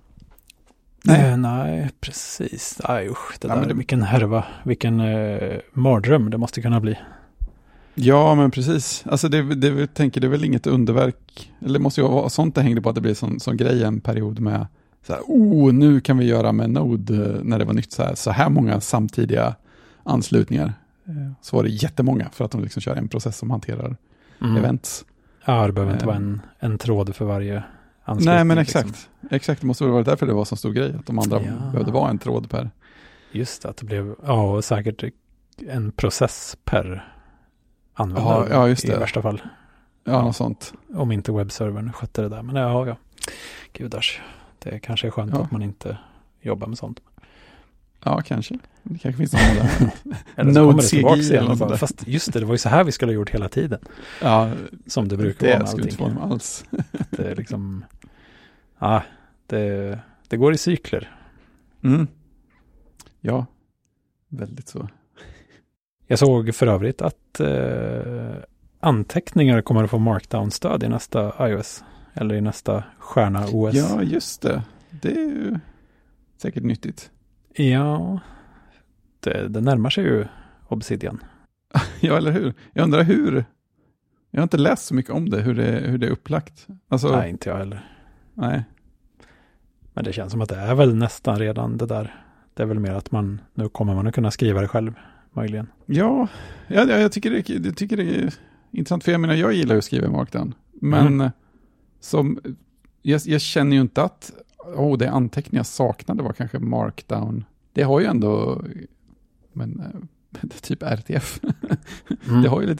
Nej, eh, nej precis. Aj, usch, det ja, där, det... vilken härva, vilken eh, mardröm det måste kunna bli. Ja, men precis. Alltså det, det tänker det är väl inget underverk. Eller det måste ju vara sånt det hängde på att det blir sån, sån grej en period med så här, oh, nu kan vi göra med Node när det var nytt så här, så här många samtidiga anslutningar. Så var det jättemånga för att de liksom kör en process som hanterar mm. events. Ja, det behöver inte uh, vara en, en tråd för varje anslutning. Nej, men exakt. Liksom. Exakt, det måste väl vara därför det var så stor grej. Att de andra ja. behövde vara en tråd per. Just det, att det blev ja, och säkert en process per användare ja, ja, just det. i värsta fall. Ja, ja, något sånt. Om inte webbservern skötte det där. Men ja, ja. Gudars. Det kanske är skönt ja. att man inte jobbar med sånt. Ja, kanske. Det kanske finns någon där. Eller så kommer det tillbaka igen. Bara, fast just det, det var ju så här vi skulle ha gjort hela tiden. Ja, som det brukar det vara med allting. Det skulle inte vara alls. Det är liksom, ja, det, det går i cykler. Mm. Ja, väldigt så. Jag såg för övrigt att eh, anteckningar kommer att få markdown-stöd i nästa iOS. Eller i nästa stjärna O S. Ja, just det. Det är ju säkert nyttigt. Ja, det, det närmar sig ju Obsidian. Ja, eller hur? Jag undrar hur. Jag har inte läst så mycket om det, hur det, hur det är upplagt. Alltså, nej, inte jag heller. Nej. Men det känns som att det är väl nästan redan det där. Det är väl mer att man, nu kommer man att kunna skriva det själv, möjligen. Ja, jag, jag, tycker, det, jag tycker det är intressant. För jag menar, jag gillar att skriva i markdown. Men mm. som, jag, jag känner ju inte att oh, det anteckningar jag saknade var kanske markdown. Det har ju ändå men, typ R T F. Mm. Det har ju lite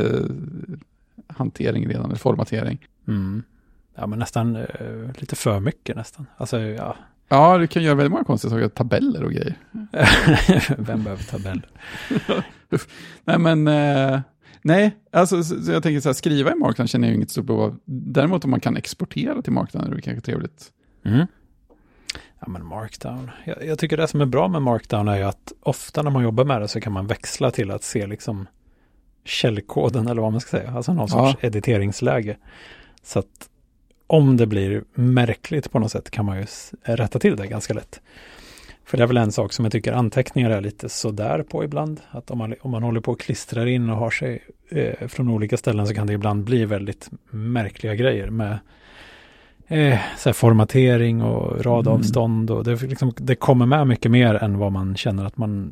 texthantering redan, eller formatering. Mm. Ja, men nästan uh, lite för mycket nästan. Alltså, ja. Ja, du kan göra väldigt många konstiga saker, tabeller och grejer. Vem behöver tabeller? Nej, men eh, nej, alltså så, så jag tänker så här, skriva i markdown känner jag inget stort behov av. Däremot om man kan exportera till markdown är det kanske trevligt. Mm. Ja, men markdown. Jag, jag tycker det som är bra med markdown är ju att ofta när man jobbar med det så kan man växla till att se liksom källkoden eller vad man ska säga. Alltså någon sorts ja. editeringsläge. Så att om det blir märkligt på något sätt kan man ju rätta till det ganska lätt. För det är väl en sak som jag tycker anteckningar är lite sådär på ibland. Att om man, om man håller på och klistrar in och har sig eh, från olika ställen så kan det ibland bli väldigt märkliga grejer med eh, så här formatering och radavstånd. Och det, liksom, det kommer med mycket mer än vad man känner att man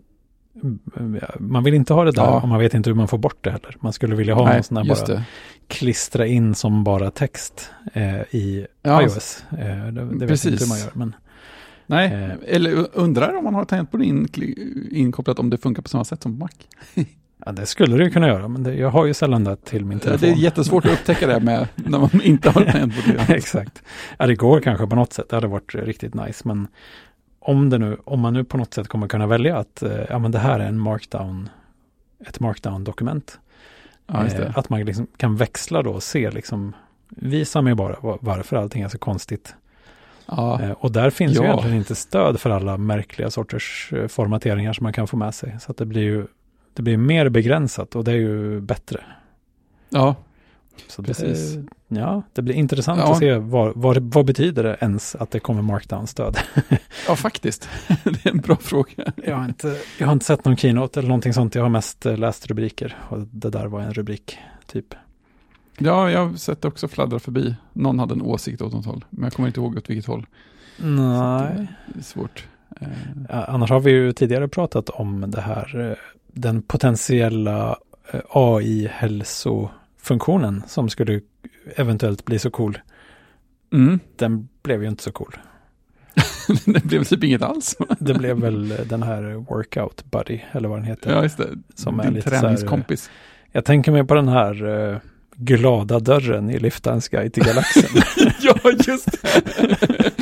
man vill inte ha det där ja. och man vet inte hur man får bort det heller. Man skulle vilja ha Nej, någon sån där bara det. klistra in som bara text eh, i ja, iOS. Eh, det det vet inte hur man gör. Men, Nej, eh, eller undrar om man har tangentbord in, inkopplat om det funkar på samma sätt som Mac. Ja, det skulle du kunna göra, men det, jag har ju sällan det till min telefon. Det är jättesvårt att upptäcka det med när man inte har tangentbord. Exakt. Ja, det går kanske på något sätt. Det hade varit riktigt nice, men om det nu, om man nu på något sätt kommer kunna välja att ja, men det här är en markdown, ett markdown-dokument. Ja, just det. Eh, att man liksom kan växla då och se liksom, visa mig bara var, varför allting är så konstigt. Ja. Eh, och där finns ja. ju egentligen inte stöd för alla märkliga sorters eh, formateringar som man kan få med sig. Så att det blir ju det blir mer begränsat och det är ju bättre. Ja. Så Precis. Det, ja, det blir intressant ja. att se vad, vad, vad betyder det ens att det kommer markdown-stöd. Ja, faktiskt. Det är en bra fråga. Jag har, inte, jag har inte sett någon keynote eller någonting sånt. Jag har mest läst rubriker och det där var en rubrik typ. Ja, jag har sett också fladdra förbi. Någon hade en åsikt åt något håll, men jag kommer inte ihåg åt vilket håll. Nej. Det är svårt. Ja, annars har vi ju tidigare pratat om det här, den potentiella A I-hälsofunktionen som skulle eventuellt bli så cool. Mm. Den blev ju inte så cool. Det blev typ inget alls. Det blev väl den här workout buddy, eller vad den heter. Ja, just det. Som Din är lite träningskompis. Så här, jag tänker mig på den här uh, glada dörren i Liftarens guide till galaxen. Ja, just det.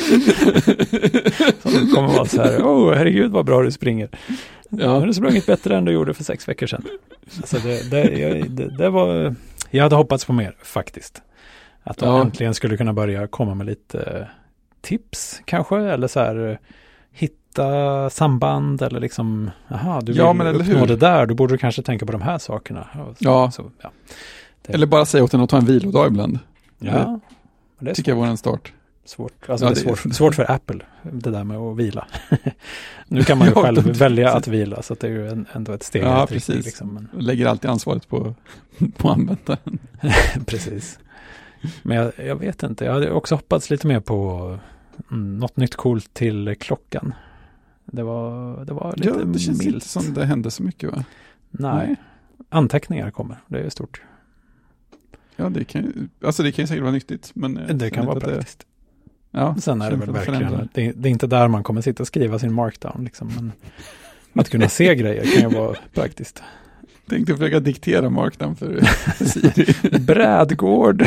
Som kommer vara så här, åh oh, herregud vad bra du springer. Ja. Nu har du sprungit bättre än du gjorde för sex veckor sedan. Så det, det, jag, det, det var, jag hade hoppats på mer faktiskt. Att de ja. äntligen skulle kunna börja komma med lite tips kanske, eller så här hitta samband eller liksom, aha, du vill ja, men uppnå hur? det där, då borde du kanske tänka på de här sakerna. Så, ja. Så, ja. Det, eller bara säga åt den att ta en vilodag ibland. Ja, det, det tycker jag var en start. Svårt. Alltså ja, det är svårt, det... svårt för Apple, det där med att vila. Nu kan man ju ja, själv det, välja precis. att vila, så att det är ju en, ändå ett steg. Ja, ett precis. Riktigt, liksom. Men... lägger alltid ansvaret på, på användaren. Precis. Men jag, jag vet inte, jag hade också hoppats lite mer på mm, något nytt coolt till klockan. Det var, det var lite ja, det känns milt. inte som det hände så mycket, va? Nej. Nej. Anteckningar kommer, det är stort. Ja, det kan, alltså det kan ju säkert vara nyttigt. Men det kan vara praktiskt. Det, ja, sen är det väl verkligen, det är, det är inte där man kommer sitta och skriva sin markdown. Liksom, men att kunna se grejer kan ju vara praktiskt. Tänkte försöka diktera markdown för Siri. Brädgård.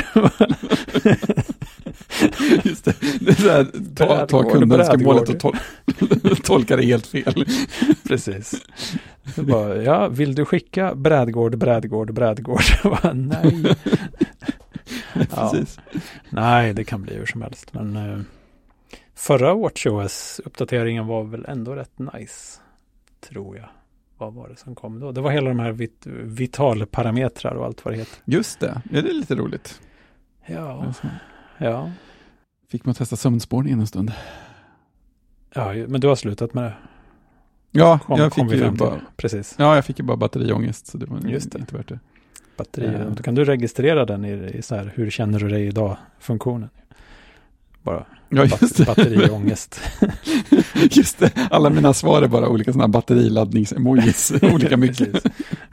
Just det. Det är så här, ta, ta kundönskemålet och tol tolka det helt fel. Precis. Det bara, ja, vill du skicka brädgård, brädgård, brädgård? Bara, nej. Precis. Ja. Nej, det kan bli hur som helst. Men uh, förra WatchOS-uppdateringen var väl ändå rätt nice, tror jag. Vad var det som kom då? Det var hela de här vit vitalparametrar och allt vad det heter. Just det, ja, det är lite roligt. Ja, alltså. Ja. Fick man testa sömnspårningen en stund. Ja, men du har slutat med det. Ja, kom, jag kom fick ju bara, precis. Ja, jag fick ju bara batteriångest, så det var Just det. inte värt det. Batteri, uh. Då kan du registrera den i, i så här, hur känner du dig idag-funktionen. Bara ja, just det. batteriångest. Just det, alla mina svar är bara olika sådana batteriladdnings-emojis, olika mycket.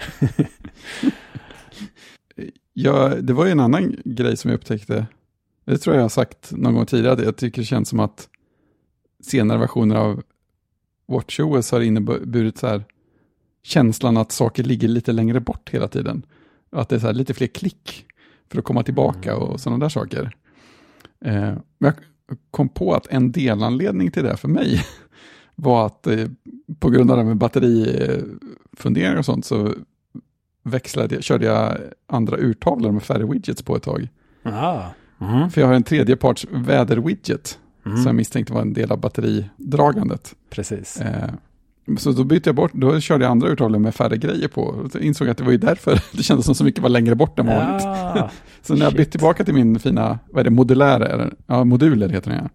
Ja, det var ju en annan grej som jag upptäckte. Det tror jag jag har sagt någon gång tidigare. Jag tycker det känns som att senare versioner av WatchOS har inneburit så här känslan att saker ligger lite längre bort hela tiden. Och att det är så här lite fler klick för att komma tillbaka och sådana där saker. Eh, men jag kom på att en delanledning till det för mig var att eh, på grund av det med batterifunderingar och sånt så växlade, körde jag andra urtavlor med färre widgets på ett tag. Ah. Mm. För jag har en tredjeparts väderwidget mm. som jag misstänkte var en del av batteridragandet. Precis. Eh, så då bytte jag bort, då körde jag andra urtavlor med färre grejer på. Och så insåg jag att det var ju därför det kändes som så mycket var längre bort än vanligt. Ah, så när jag bytte tillbaka till min fina, vad är det, modulära, eller, ja, moduler heter den, ja.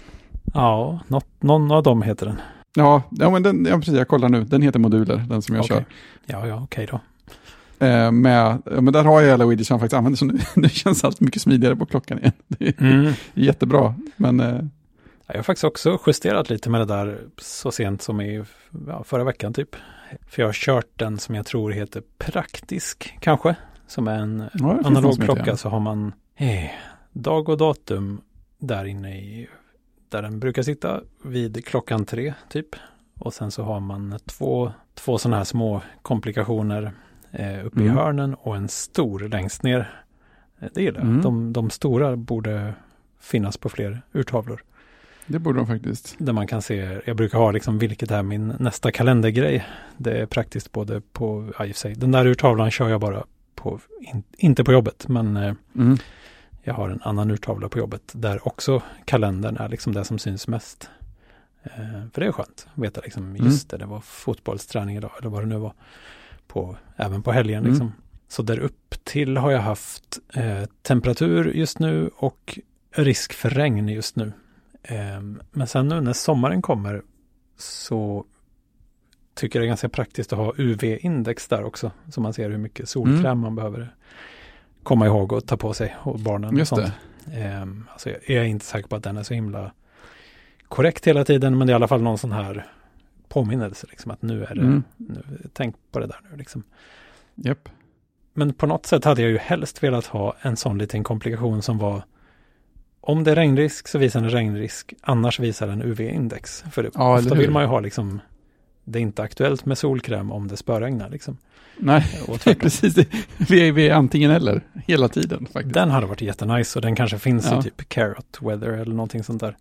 Ja, något, någon av dem heter den. Ja, ja men den, ja, precis, jag kollar nu. Den heter moduler, den som jag okay. kör. Ja, ja, okej okay då. Eh, med, men där har jag alla widgets som jag faktiskt använder, så nu, nu känns allt mycket smidigare på klockan igen. Det är mm. jättebra, men... Eh, jag har faktiskt också justerat lite med det där så sent som i ja, förra veckan typ. För jag har kört den som jag tror heter Praktisk kanske. Som är en ja, analog klocka heter, ja. Så har man eh, dag och datum där inne i, där den brukar sitta vid klockan tre typ. Och sen så har man två, två sådana här små komplikationer eh, uppe mm. i hörnen och en stor längst ner. Det gillar jag. Mm. De, de stora borde finnas på fler urtavlor. Det borde de faktiskt. Där man kan se, jag brukar ha liksom vilket är min nästa kalendergrej. Det är praktiskt både på, ja, i sig. Den där urtavlan kör jag bara på, in, inte på jobbet, men eh, mm. jag har en annan urtavla på jobbet där också kalendern är liksom det som syns mest. Eh, för det är skönt att veta liksom, just mm. det, det var fotbollsträning idag eller vad det nu var. På, även på helgen mm. liksom. Så där upp till har jag haft eh, temperatur just nu och risk för regn just nu. Eh, men sen nu när sommaren kommer så tycker jag det är ganska praktiskt att ha U V-index där också. Så man ser hur mycket solkräm mm. man behöver komma ihåg och ta på sig och barnen. Just och sånt. Eh, alltså jag är inte säker på att den är så himla korrekt hela tiden, men det är i alla fall någon sån här påminnelse liksom, att nu är det, mm. nu, tänk på det där nu liksom. Japp. Men på något sätt hade jag ju helst velat ha en sån liten komplikation som var, om det är regnrisk så visar den regnrisk, annars visar den U V-index. För ja, ofta vill man ju ha liksom, det är inte aktuellt med solkräm om det spöregnar liksom. Nej, precis. Vi är, vi är antingen eller hela tiden faktiskt. Den hade varit jättenice och den kanske finns ja. i typ Carrot Weather eller någonting sånt där.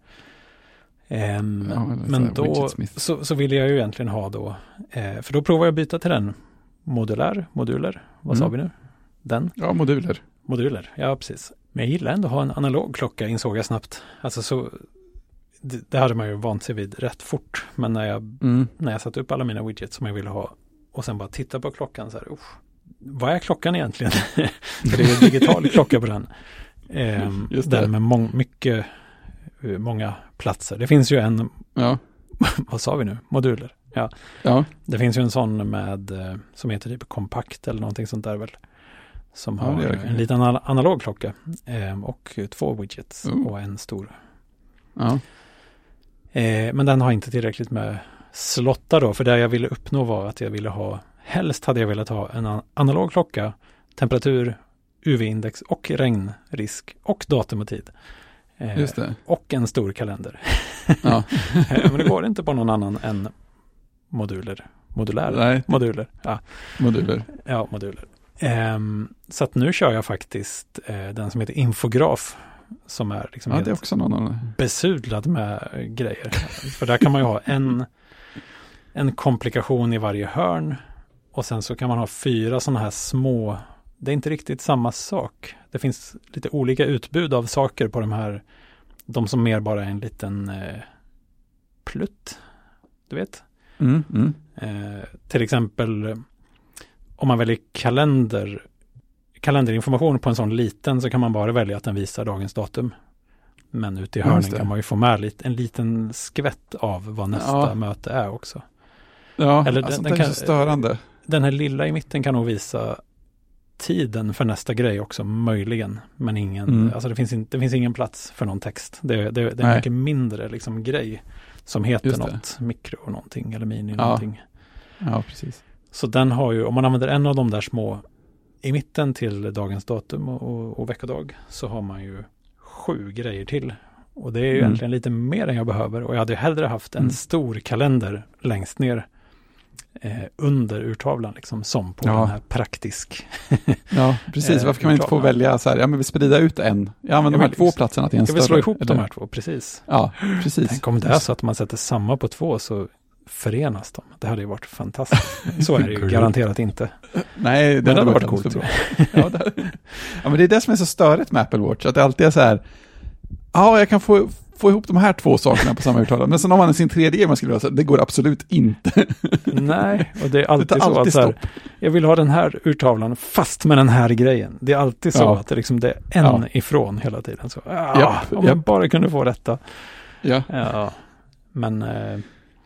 Um, ja, men då så, så vill jag ju egentligen ha då, eh, för då provar jag byta till den modulär, moduler, vad mm. sa vi nu? Den? Ja, moduler. Moduler, ja precis. Men jag gillar ändå att ha en analog klocka, insåg jag snabbt. Alltså så, det, det hade man ju vant sig vid rätt fort. Men när jag, mm. när jag satte upp alla mina widgets som jag ville ha och sen bara titta på klockan så här, usch, vad är klockan egentligen? För det är en digital klocka på den. Eh, den med mång, mycket, många platser. Det finns ju en, ja. vad sa vi nu? Moduler. Ja. ja. Det finns ju en sån med, som heter typ kompakt eller någonting sånt där väl. Som har ja, en liten analog klocka eh, och två widgets mm. och en stor. Ja. Eh, men den har inte tillräckligt med slottar då, för det jag ville uppnå var att jag ville ha, helst hade jag velat ha en analog klocka, temperatur, U V-index och regnrisk och datum och tid. Eh, Just det. Och en stor kalender. Ja. eh, men det går inte på någon annan än moduler. Modulära Nej. moduler. Ja. Moduler. Ja, moduler. Um, så att nu kör jag faktiskt uh, den som heter Infograf, som är liksom ja, det är också någon besudlad med grejer. För där kan man ju ha en, en komplikation i varje hörn och sen så kan man ha fyra sådana här små, det är inte riktigt samma sak. Det finns lite olika utbud av saker på de här, de som mer bara är en liten uh, plutt, du vet. Mm, mm. Uh, till exempel om man väljer kalender, kalenderinformation på en sån liten så kan man bara välja att den visar dagens datum. Men ute i hörnen kan man ju få med lite, en liten skvätt av vad nästa ja. möte är också. Ja, eller alltså den, den den är så störande. Den här lilla i mitten kan nog visa tiden för nästa grej också, möjligen. Men ingen, mm. alltså det finns, in, det finns ingen plats för någon text. Det, det, det är en mycket mindre liksom, grej som heter något, mikro någonting eller mini ja. någonting. Ja, precis. Så den har ju, om man använder en av de där små i mitten till dagens datum och, och, och veckodag, så har man ju sju grejer till. Och det är ju mm. egentligen lite mer än jag behöver. Och jag hade hellre haft en mm. stor kalender längst ner eh, under urtavlan, liksom, som på ja. den här praktisk. Ja, precis. Varför kan man inte få välja så här, ja men vi sprida ut en. Ja, men de här två platserna till en större. Jag vill slå ihop eller? de här två, precis. Ja, precis. Tänk om det är så att man sätter samma på två så förenas de. Det hade ju varit fantastiskt. Så är det ju garanterat inte. Nej, det, det hade varit coolt. Ja, det, ja, men det är det som är så störigt med Apple Watch. Att det alltid är så här, ja, jag kan få, få ihop de här två sakerna på samma urtavla. Men sen har man sin tredje, man skulle vilja säga, det går absolut inte. Nej, och det är alltid, det alltid så att så här, jag vill ha den här urtavlan fast med den här grejen. Det är alltid så ja. att det, liksom, det är en ja. ifrån hela tiden. Så, ja, japp, om japp. jag bara kunde få detta. Ja. Ja, men... Eh,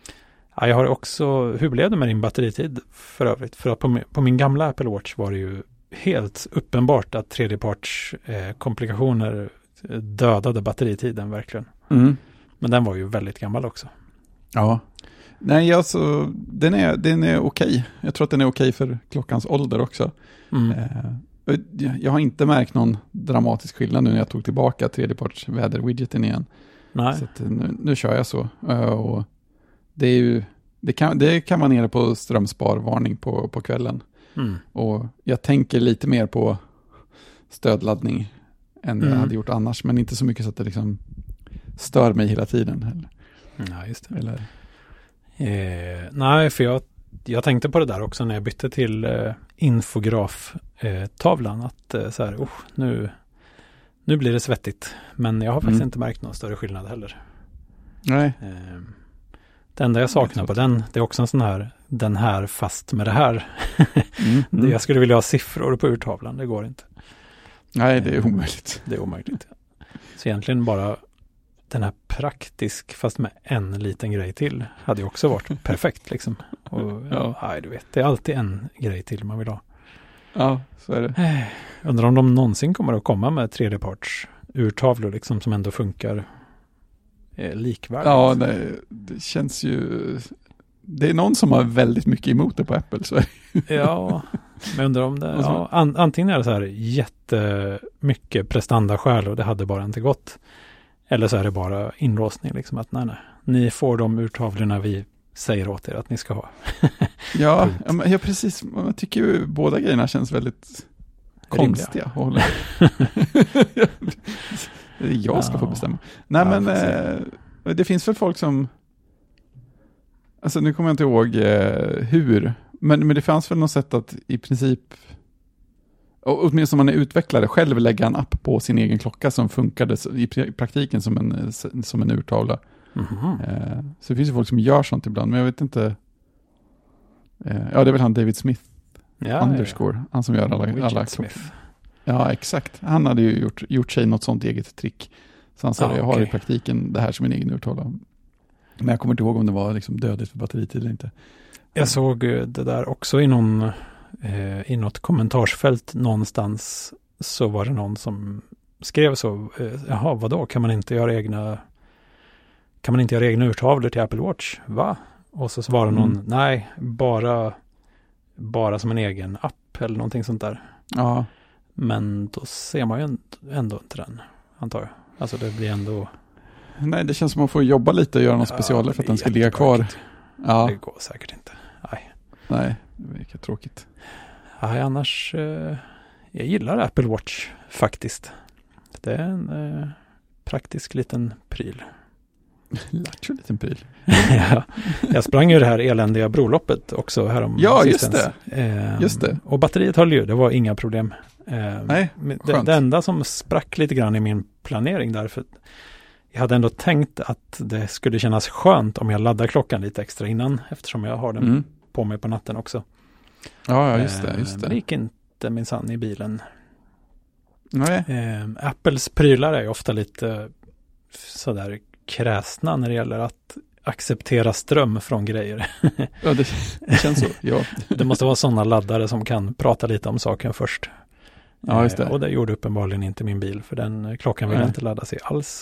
Ja, jag har också, hur blev det med din batteritid för övrigt? För att på min, på min gamla Apple Watch var det ju helt uppenbart att tredjeparts eh, komplikationer dödade batteritiden verkligen. Mm. Men den var ju väldigt gammal också. Ja. Nej, alltså den är, den är okej. Jag tror att den är okej för klockans ålder också. Mm. Eh, jag har inte märkt någon dramatisk skillnad nu när jag tog tillbaka tredjeparts väderwidgeten igen. Nej. Så att nu, nu kör jag så. Uh, och Det, är ju, det, kan, det kan vara nere på strömsparvarning på, på kvällen. Mm. Och jag tänker lite mer på stödladdning än mm. jag hade gjort annars. Men inte så mycket så att det liksom stör mig hela tiden. Eller, ja, just det. Eller... Eh, nej, för jag, jag tänkte på det där också när jag bytte till eh, infograftavlan. Eh, att eh, så här, oh, nu, nu blir det svettigt. Men jag har faktiskt mm. inte märkt någon större skillnad heller. Nej. Eh, Det enda jag saknar på den, det är också en sån här, den här fast med det här. Mm, mm. Jag skulle vilja ha siffror på urtavlan, det går inte. Nej, det är omöjligt. Det är omöjligt. Så egentligen bara den här praktisk, fast med en liten grej till, hade ju också varit perfekt liksom. Och, ja. Nej, du vet, det är alltid en grej till man vill ha. Ja, så är det. Undrar om de någonsin kommer att komma med tredjeparts urtavlor liksom, som ändå funkar eh, likvärdigt. Ja, det, det känns ju... Det är någon som har väldigt mycket emot det på Apple. Så är det. Ja, men undrar om det... Ja, an, antingen är det så här jättemycket prestandaskäl och det hade bara inte gått. Eller så är det bara inlåsning. Liksom, att nej, nej, ni får de urtavlorna vi säger åt er att ni ska ha. Ja, ja, precis. Jag tycker ju båda grejerna känns väldigt konstiga. Jag ska ja. få bestämma. Nej, ja, men eh, det finns väl folk som... Alltså nu kommer jag inte ihåg eh, hur. Men, men det fanns väl något sätt att i princip... Och åtminstone om man är utvecklare själv lägga en app på sin egen klocka som funkade i praktiken som en, som en urtavla. Mm-hmm. Eh, så det finns ju folk som gör sånt ibland, men jag vet inte. Eh, ja, det är väl han David Smith ja, underscore, ja. Han som gör alla, alla klockor. Ja, exakt. Han hade ju gjort, gjort sig något sånt eget trick. Så han sa, ah, jag har okay. i praktiken det här som en egen urtavla. Men jag kommer inte ihåg om det var liksom dödligt för batteritid eller inte. Jag såg det där också i någon eh, i något kommentarsfält någonstans, så var det någon som skrev så, eh, jaha, vadå, kan man inte göra egna kan man inte göra egna urtavlor till Apple Watch? Va? Och så svarade någon, mm. nej, bara bara som en egen app eller någonting sånt där. Ja. Men då ser man ju ändå inte den, antar jag. Alltså det blir ändå... Nej, det känns som att man får jobba lite och göra något ja, specialare för att den ska ligga kvar. Ja. Det går säkert inte. Nej, Nej det verkar tråkigt. Nej, annars... Eh, jag gillar Apple Watch faktiskt. Det är en eh, praktisk liten pryl. Lattjo liten pryl. Ja, jag sprang ju det här eländiga broloppet också härom. Ja, just det. Eh, just det. Och batteriet höll ju, det var inga problem. Eh, Nej, det, det enda som sprack lite grann i min planering där, för jag hade ändå tänkt att det skulle kännas skönt om jag laddar klockan lite extra innan, eftersom jag har den mm. på mig på natten också. Ja, ja just det. Just det. Men det gick inte minsann i bilen. Nej. Eh, Apples prylar är ju ofta lite sådär kräsna när det gäller att acceptera ström från grejer. Ja, det, det känns så. Ja. Det måste vara sådana laddare som kan prata lite om saken först. Ja, just det. Eh, och det gjorde uppenbarligen inte min bil, för den klockan vill inte ladda sig alls.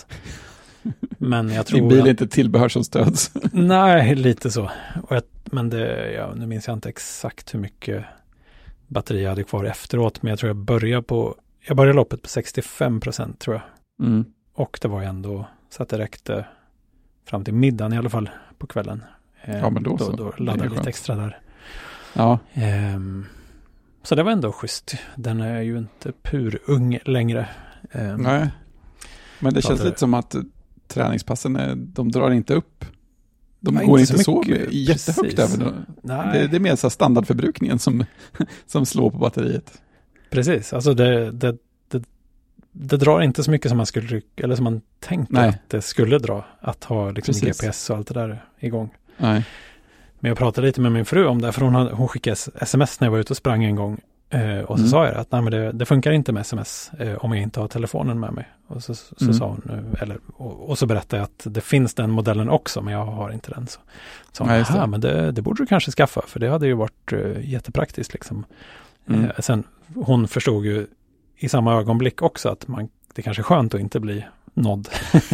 Men jag tror din bil är att, inte tillbehör som stöds. Nej, lite så. Och jag, men det, ja, nu minns jag inte exakt hur mycket batteri jag hade kvar efteråt, men jag tror jag började på jag började loppet på sextiofem procent tror jag. Mm. Och det var ju ändå så att det räckte fram till middagen i alla fall på kvällen. Ja, men då, då så. Då laddade jag lite extra där. Ja. Um, så det var ändå schysst. Den är ju inte pur ung längre. Um, Nej. Men det känns lite som att träningspassen är, de drar inte upp. De Nej, går inte så, så mycket, jättehögt över. Det, det är mer så standardförbrukningen som, som slår på batteriet. Precis. Alltså det, det, det, det drar inte så mycket som man skulle, eller som man tänkte Nej. att det skulle dra, att ha liksom G P S och allt det där igång. Nej. Men jag pratade lite med min fru om det, för hon, hade, hon skickade sms när jag var ute och sprang en gång. Eh, och så mm. sa jag att nej, men det, det funkar inte med sms eh, om jag inte har telefonen med mig. Och så, så mm. sa hon, eller, och, och så berättade jag att det finns den modellen också, men jag har inte den. Så sa hon, ja, men det, det borde du kanske skaffa, för det hade ju varit eh, jättepraktiskt liksom. Mm. Eh, sen, hon förstod ju i samma ögonblick också att man, det kanske är skönt att inte bli nådd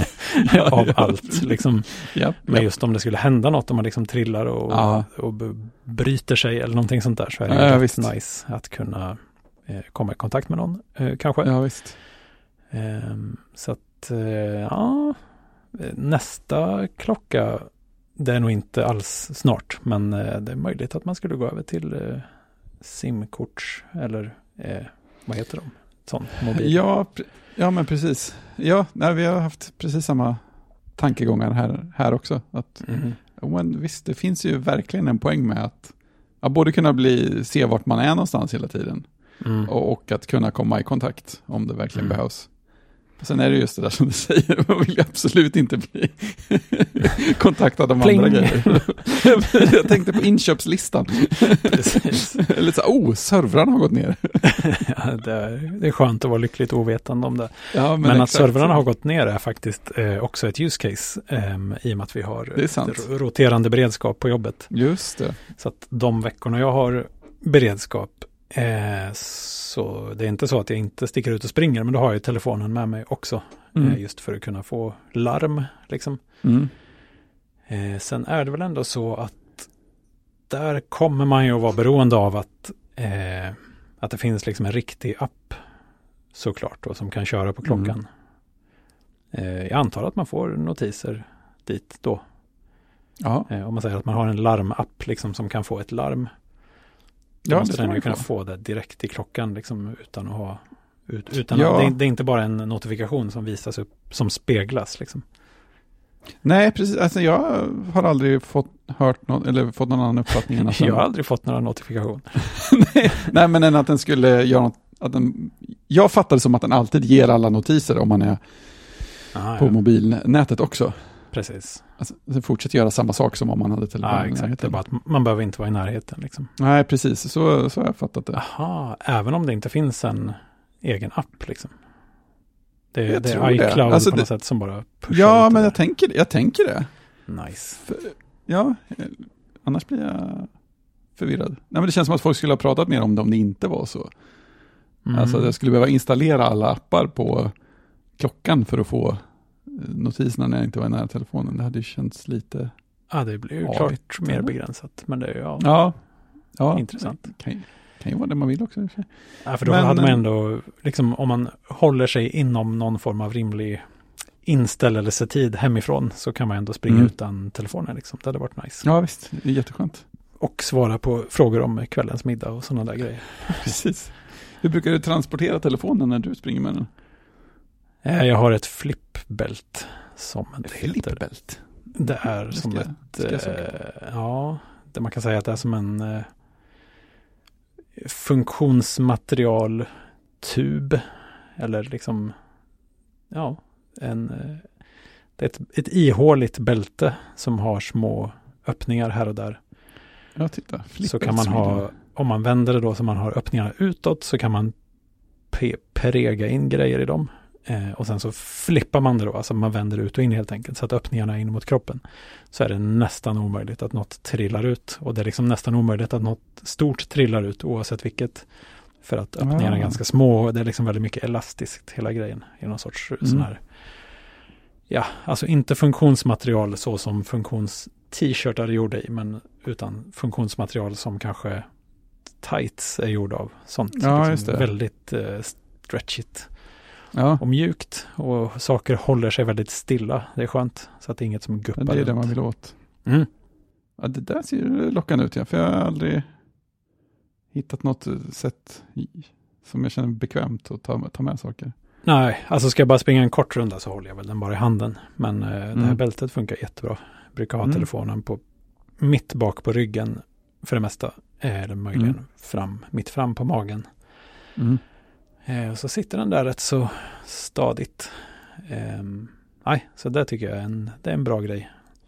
av ja, allt. Liksom. Ja, men ja. Just om det skulle hända något, om man liksom trillar och, ja. och bryter sig eller någonting sånt där, så är det ja, rätt ja, nice att kunna eh, komma i kontakt med någon, eh, kanske. Ja, visst. Eh, så att, eh, ja, nästa klocka, det är nog inte alls snart, men eh, det är möjligt att man skulle gå över till eh, simkort eller eh, vad heter de? Sån mobil. Ja, ja men precis. Ja, nej, vi har haft precis samma tankegångar här, här också. Att, mm. men visst, det finns ju verkligen en poäng med att, att både kunna bli, se vart man är någonstans hela tiden mm. och, och att kunna komma i kontakt om det verkligen mm. behövs. Sen är det just det där som du säger, man vill ju absolut inte bli kontaktad om Pling. andra grejer. Jag tänkte på inköpslistan. Precis. Eller så, oh, servrarna har gått ner. Ja, det, är, det är skönt att vara lyckligt ovetande om det. Ja, men men att exakt. servrarna har gått ner är faktiskt eh, också ett use case eh, i och med att vi har Det är sant. ett roterande beredskap på jobbet. Just det. Så att de veckorna jag har beredskap eh, så det är inte så att jag inte sticker ut och springer, men då har jag telefonen med mig också. Mm. Eh, just för att kunna få larm liksom. Mm. Eh, sen är det väl ändå så att där kommer man ju att vara beroende av att, eh, att det finns liksom en riktig app såklart då, som kan köra på klockan. Mm. Eh, jag antar att man får notiser dit då. Ja, Eh, om man säger att man har en larmapp liksom, som kan få ett larm. Då ja måste det ska den man ju ju kunna få. få det direkt i klockan liksom, utan att ha ut, utan Ja. att, det, det är inte bara en notifikation som visas upp, som speglas liksom. Nej, precis. Alltså, jag har aldrig fått hört någon, eller fått någon annan uppfattning än att den, Jag har aldrig fått några notifikationer. nej, nej, men än att den skulle göra något, att den, jag fattar det som att den alltid ger alla notiser om man är Aha, på ja. mobilnätet också. Precis. Alltså, den fortsätter göra samma sak som om man hade telefonen Ja, i exakt. Det är närheten. bara att man behöver inte vara i närheten liksom. Nej, precis. Så, så har jag fattat det. Aha, även om det inte finns en egen app liksom. Det, Jag det tror är det. iCloud Alltså på det- något sätt som bara pushar Ja, ut men det jag tänker, jag tänker det. där. Nice. Ja, eh, annars blir jag förvirrad. Nej, men det känns som att folk skulle ha pratat mer om det om det inte var så. Mm. Alltså jag skulle behöva installera alla appar på klockan för att få eh, notiserna när jag inte var nära telefonen. Det hade ju känts lite... Ja, det blir ju Ja, klart vet mer jag. begränsat. Men det är ju ja, Ja, ja intressant. Det kan, ju- kan ju vara det man vill också. i och för sig. Ja, för då Men- hade man ändå, liksom, om man håller sig inom någon form av rimlig inställelsetid hemifrån så kan man ändå springa Mm. utan telefonen. Liksom. Det hade varit nice. Ja, visst. Det är jätteskönt. Och svara på frågor om kvällens middag och sådana där grejer. Precis. Hur brukar du transportera telefonen när du springer med den? Eh, Jag har ett flipbält som det heter. Flipbält. Det är Det som ska- ett, ska jag söka. eh, ja, det man kan säga att det är som en eh, funktionsmaterial tub eller liksom, ja, en, eh, det är ett, ett ihåligt bälte som har små öppningar här och där. Ja, titta. Så kan man ha, om man vänder det då så man har öppningarna utåt så kan man pe- prega in grejer i dem. Eh, och sen så flippar man det då, alltså man vänder ut och in helt enkelt så att öppningarna är in mot kroppen. Så är det nästan omöjligt att något trillar ut. Och det är liksom nästan omöjligt att något stort trillar ut oavsett vilket. För att öppningarna Ah. är ganska små och det är liksom väldigt mycket elastiskt hela grejen. I någon sorts Mm. sån här, ja, alltså inte funktionsmaterial så som funktions-t-shirtar är gjorda i, men utan funktionsmaterial som kanske tights är gjorda av. Sånt. Ja, liksom just det. Väldigt eh, stretchigt Ja, och mjukt och saker håller sig väldigt stilla. Det är skönt så att det är inget som guppar det är det runt. man vill åt. Mm. Ja, det där ser lockande ut, ja. För jag har aldrig hittat något sätt i, som jag känner bekvämt att ta, ta med saker. Nej, alltså ska jag bara springa en kort runda så håller jag väl den bara i handen. Men eh, det här Mm. bältet funkar jättebra. Jag brukar ha Mm. telefonen på mitt bak på ryggen för det mesta. Eller möjligen Mm. fram, mitt fram på magen. Mm. Eh, och så sitter den där rätt så stadigt. Eh, nej, så det tycker jag är en, det är en bra grej.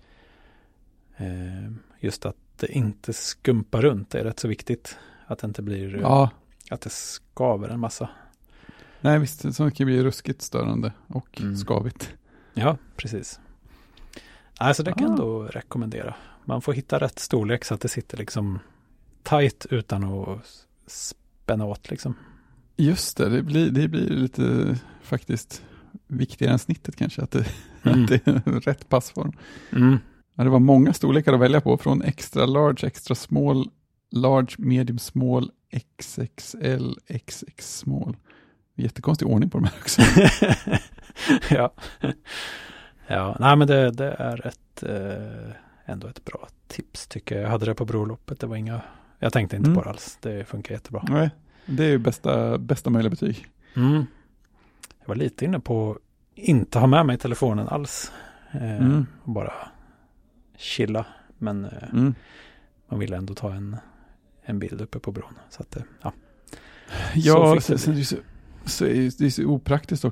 Eh, just att det inte skumpar runt, det är rätt så viktigt. Att det inte blir, Ja, att det skaver en massa. nej visst, så kan bli ruskigt störande och Mm. skavigt. Ja, precis. Alltså det kan jag Ah. ändå rekommendera. Man får hitta rätt storlek så att det sitter liksom tight utan att spänna åt liksom. Just det, det blir, det blir lite faktiskt viktigare än snittet kanske, att det, Mm. att det är rätt passform. Mm. Ja, det var många storlekar att välja på, från extra large, extra small, large, medium small, X X L, X X small. Jättekonstig ordning på de här också. ja. Ja, nej men det, det är ett eh, ändå ett bra tips tycker jag. Jag hade det på broloppet, det var inga, jag tänkte inte Mm. på det alls. Det funkar jättebra. Nej, det är ju bästa, bästa möjliga betyg. Mm. Jag var lite inne på att inte ha med mig telefonen alls. Eh, Mm. och bara chilla. Men eh, Mm. man vill ändå ta en, en bild uppe på bron. Så att, eh, ja. Ja, fick så, det så, bli. så, så är det, det är så opraktiskt också.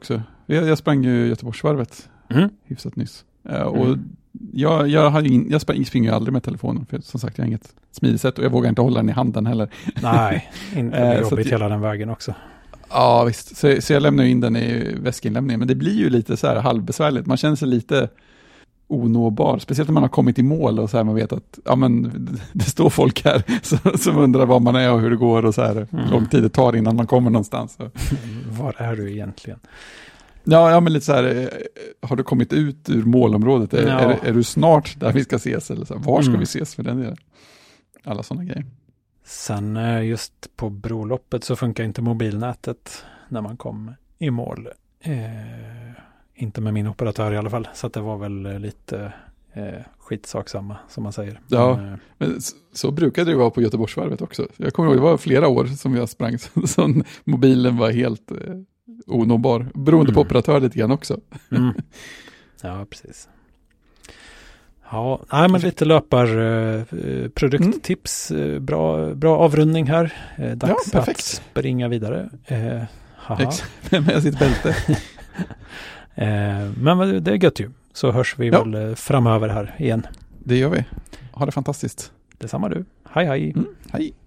Jag, jag sprang ju Göteborgsvarvet Mm. hyfsat nyss. Uh, och Mm. jag, jag, har in, jag sprang, springer ju aldrig med telefonen, för som sagt jag har inget smidigt sätt och jag vågar inte hålla den i handen heller. Nej, inte det Eh, så jobbigt att- hela den vägen också. Ja, visst. Så, så jag lämnar ju in den i väskinlämningen. Men det blir ju lite så här halvbesvärligt. Man känner sig lite onåbar. Speciellt när man har kommit i mål och så här man vet att ja, men, det står folk här så, som undrar var man är och hur det går och så här. Mm. Lång tid det tar innan man kommer någonstans. Så. Var är du egentligen? Ja, ja, men lite så här, eh, har du kommit ut ur målområdet? Är, Ja. är, är du snart där vi ska ses? Eller så här, var ska Mm. vi ses för den delen? Alla sådana grejer. Sen eh, just på broloppet så funkar inte mobilnätet när man kom i mål. Eh, inte med min operatör i alla fall. Så att det var väl eh, lite eh, skitsaksamma som man säger. Ja. Men, eh, Men så, så brukade det vara på Göteborgsvarvet också. Jag kommer ihåg, det var flera år som jag sprang så, så mobilen var helt eh, onåbar. Beroende Mm. på operatör lite grann också. mm. Ja, precis. Ja, nej, men lite löpar eh, produkttips. Eh, bra, bra avrundning här. Eh, dags Ja, perfekt. att springa vidare. Eh, haha. Ex- med sitt bälte. Eh, men det är gött ju. Så hörs vi Ja. väl eh, framöver här igen. Det gör vi. Ha det fantastiskt. Detsamma du. Hej hej. Mm. Hej.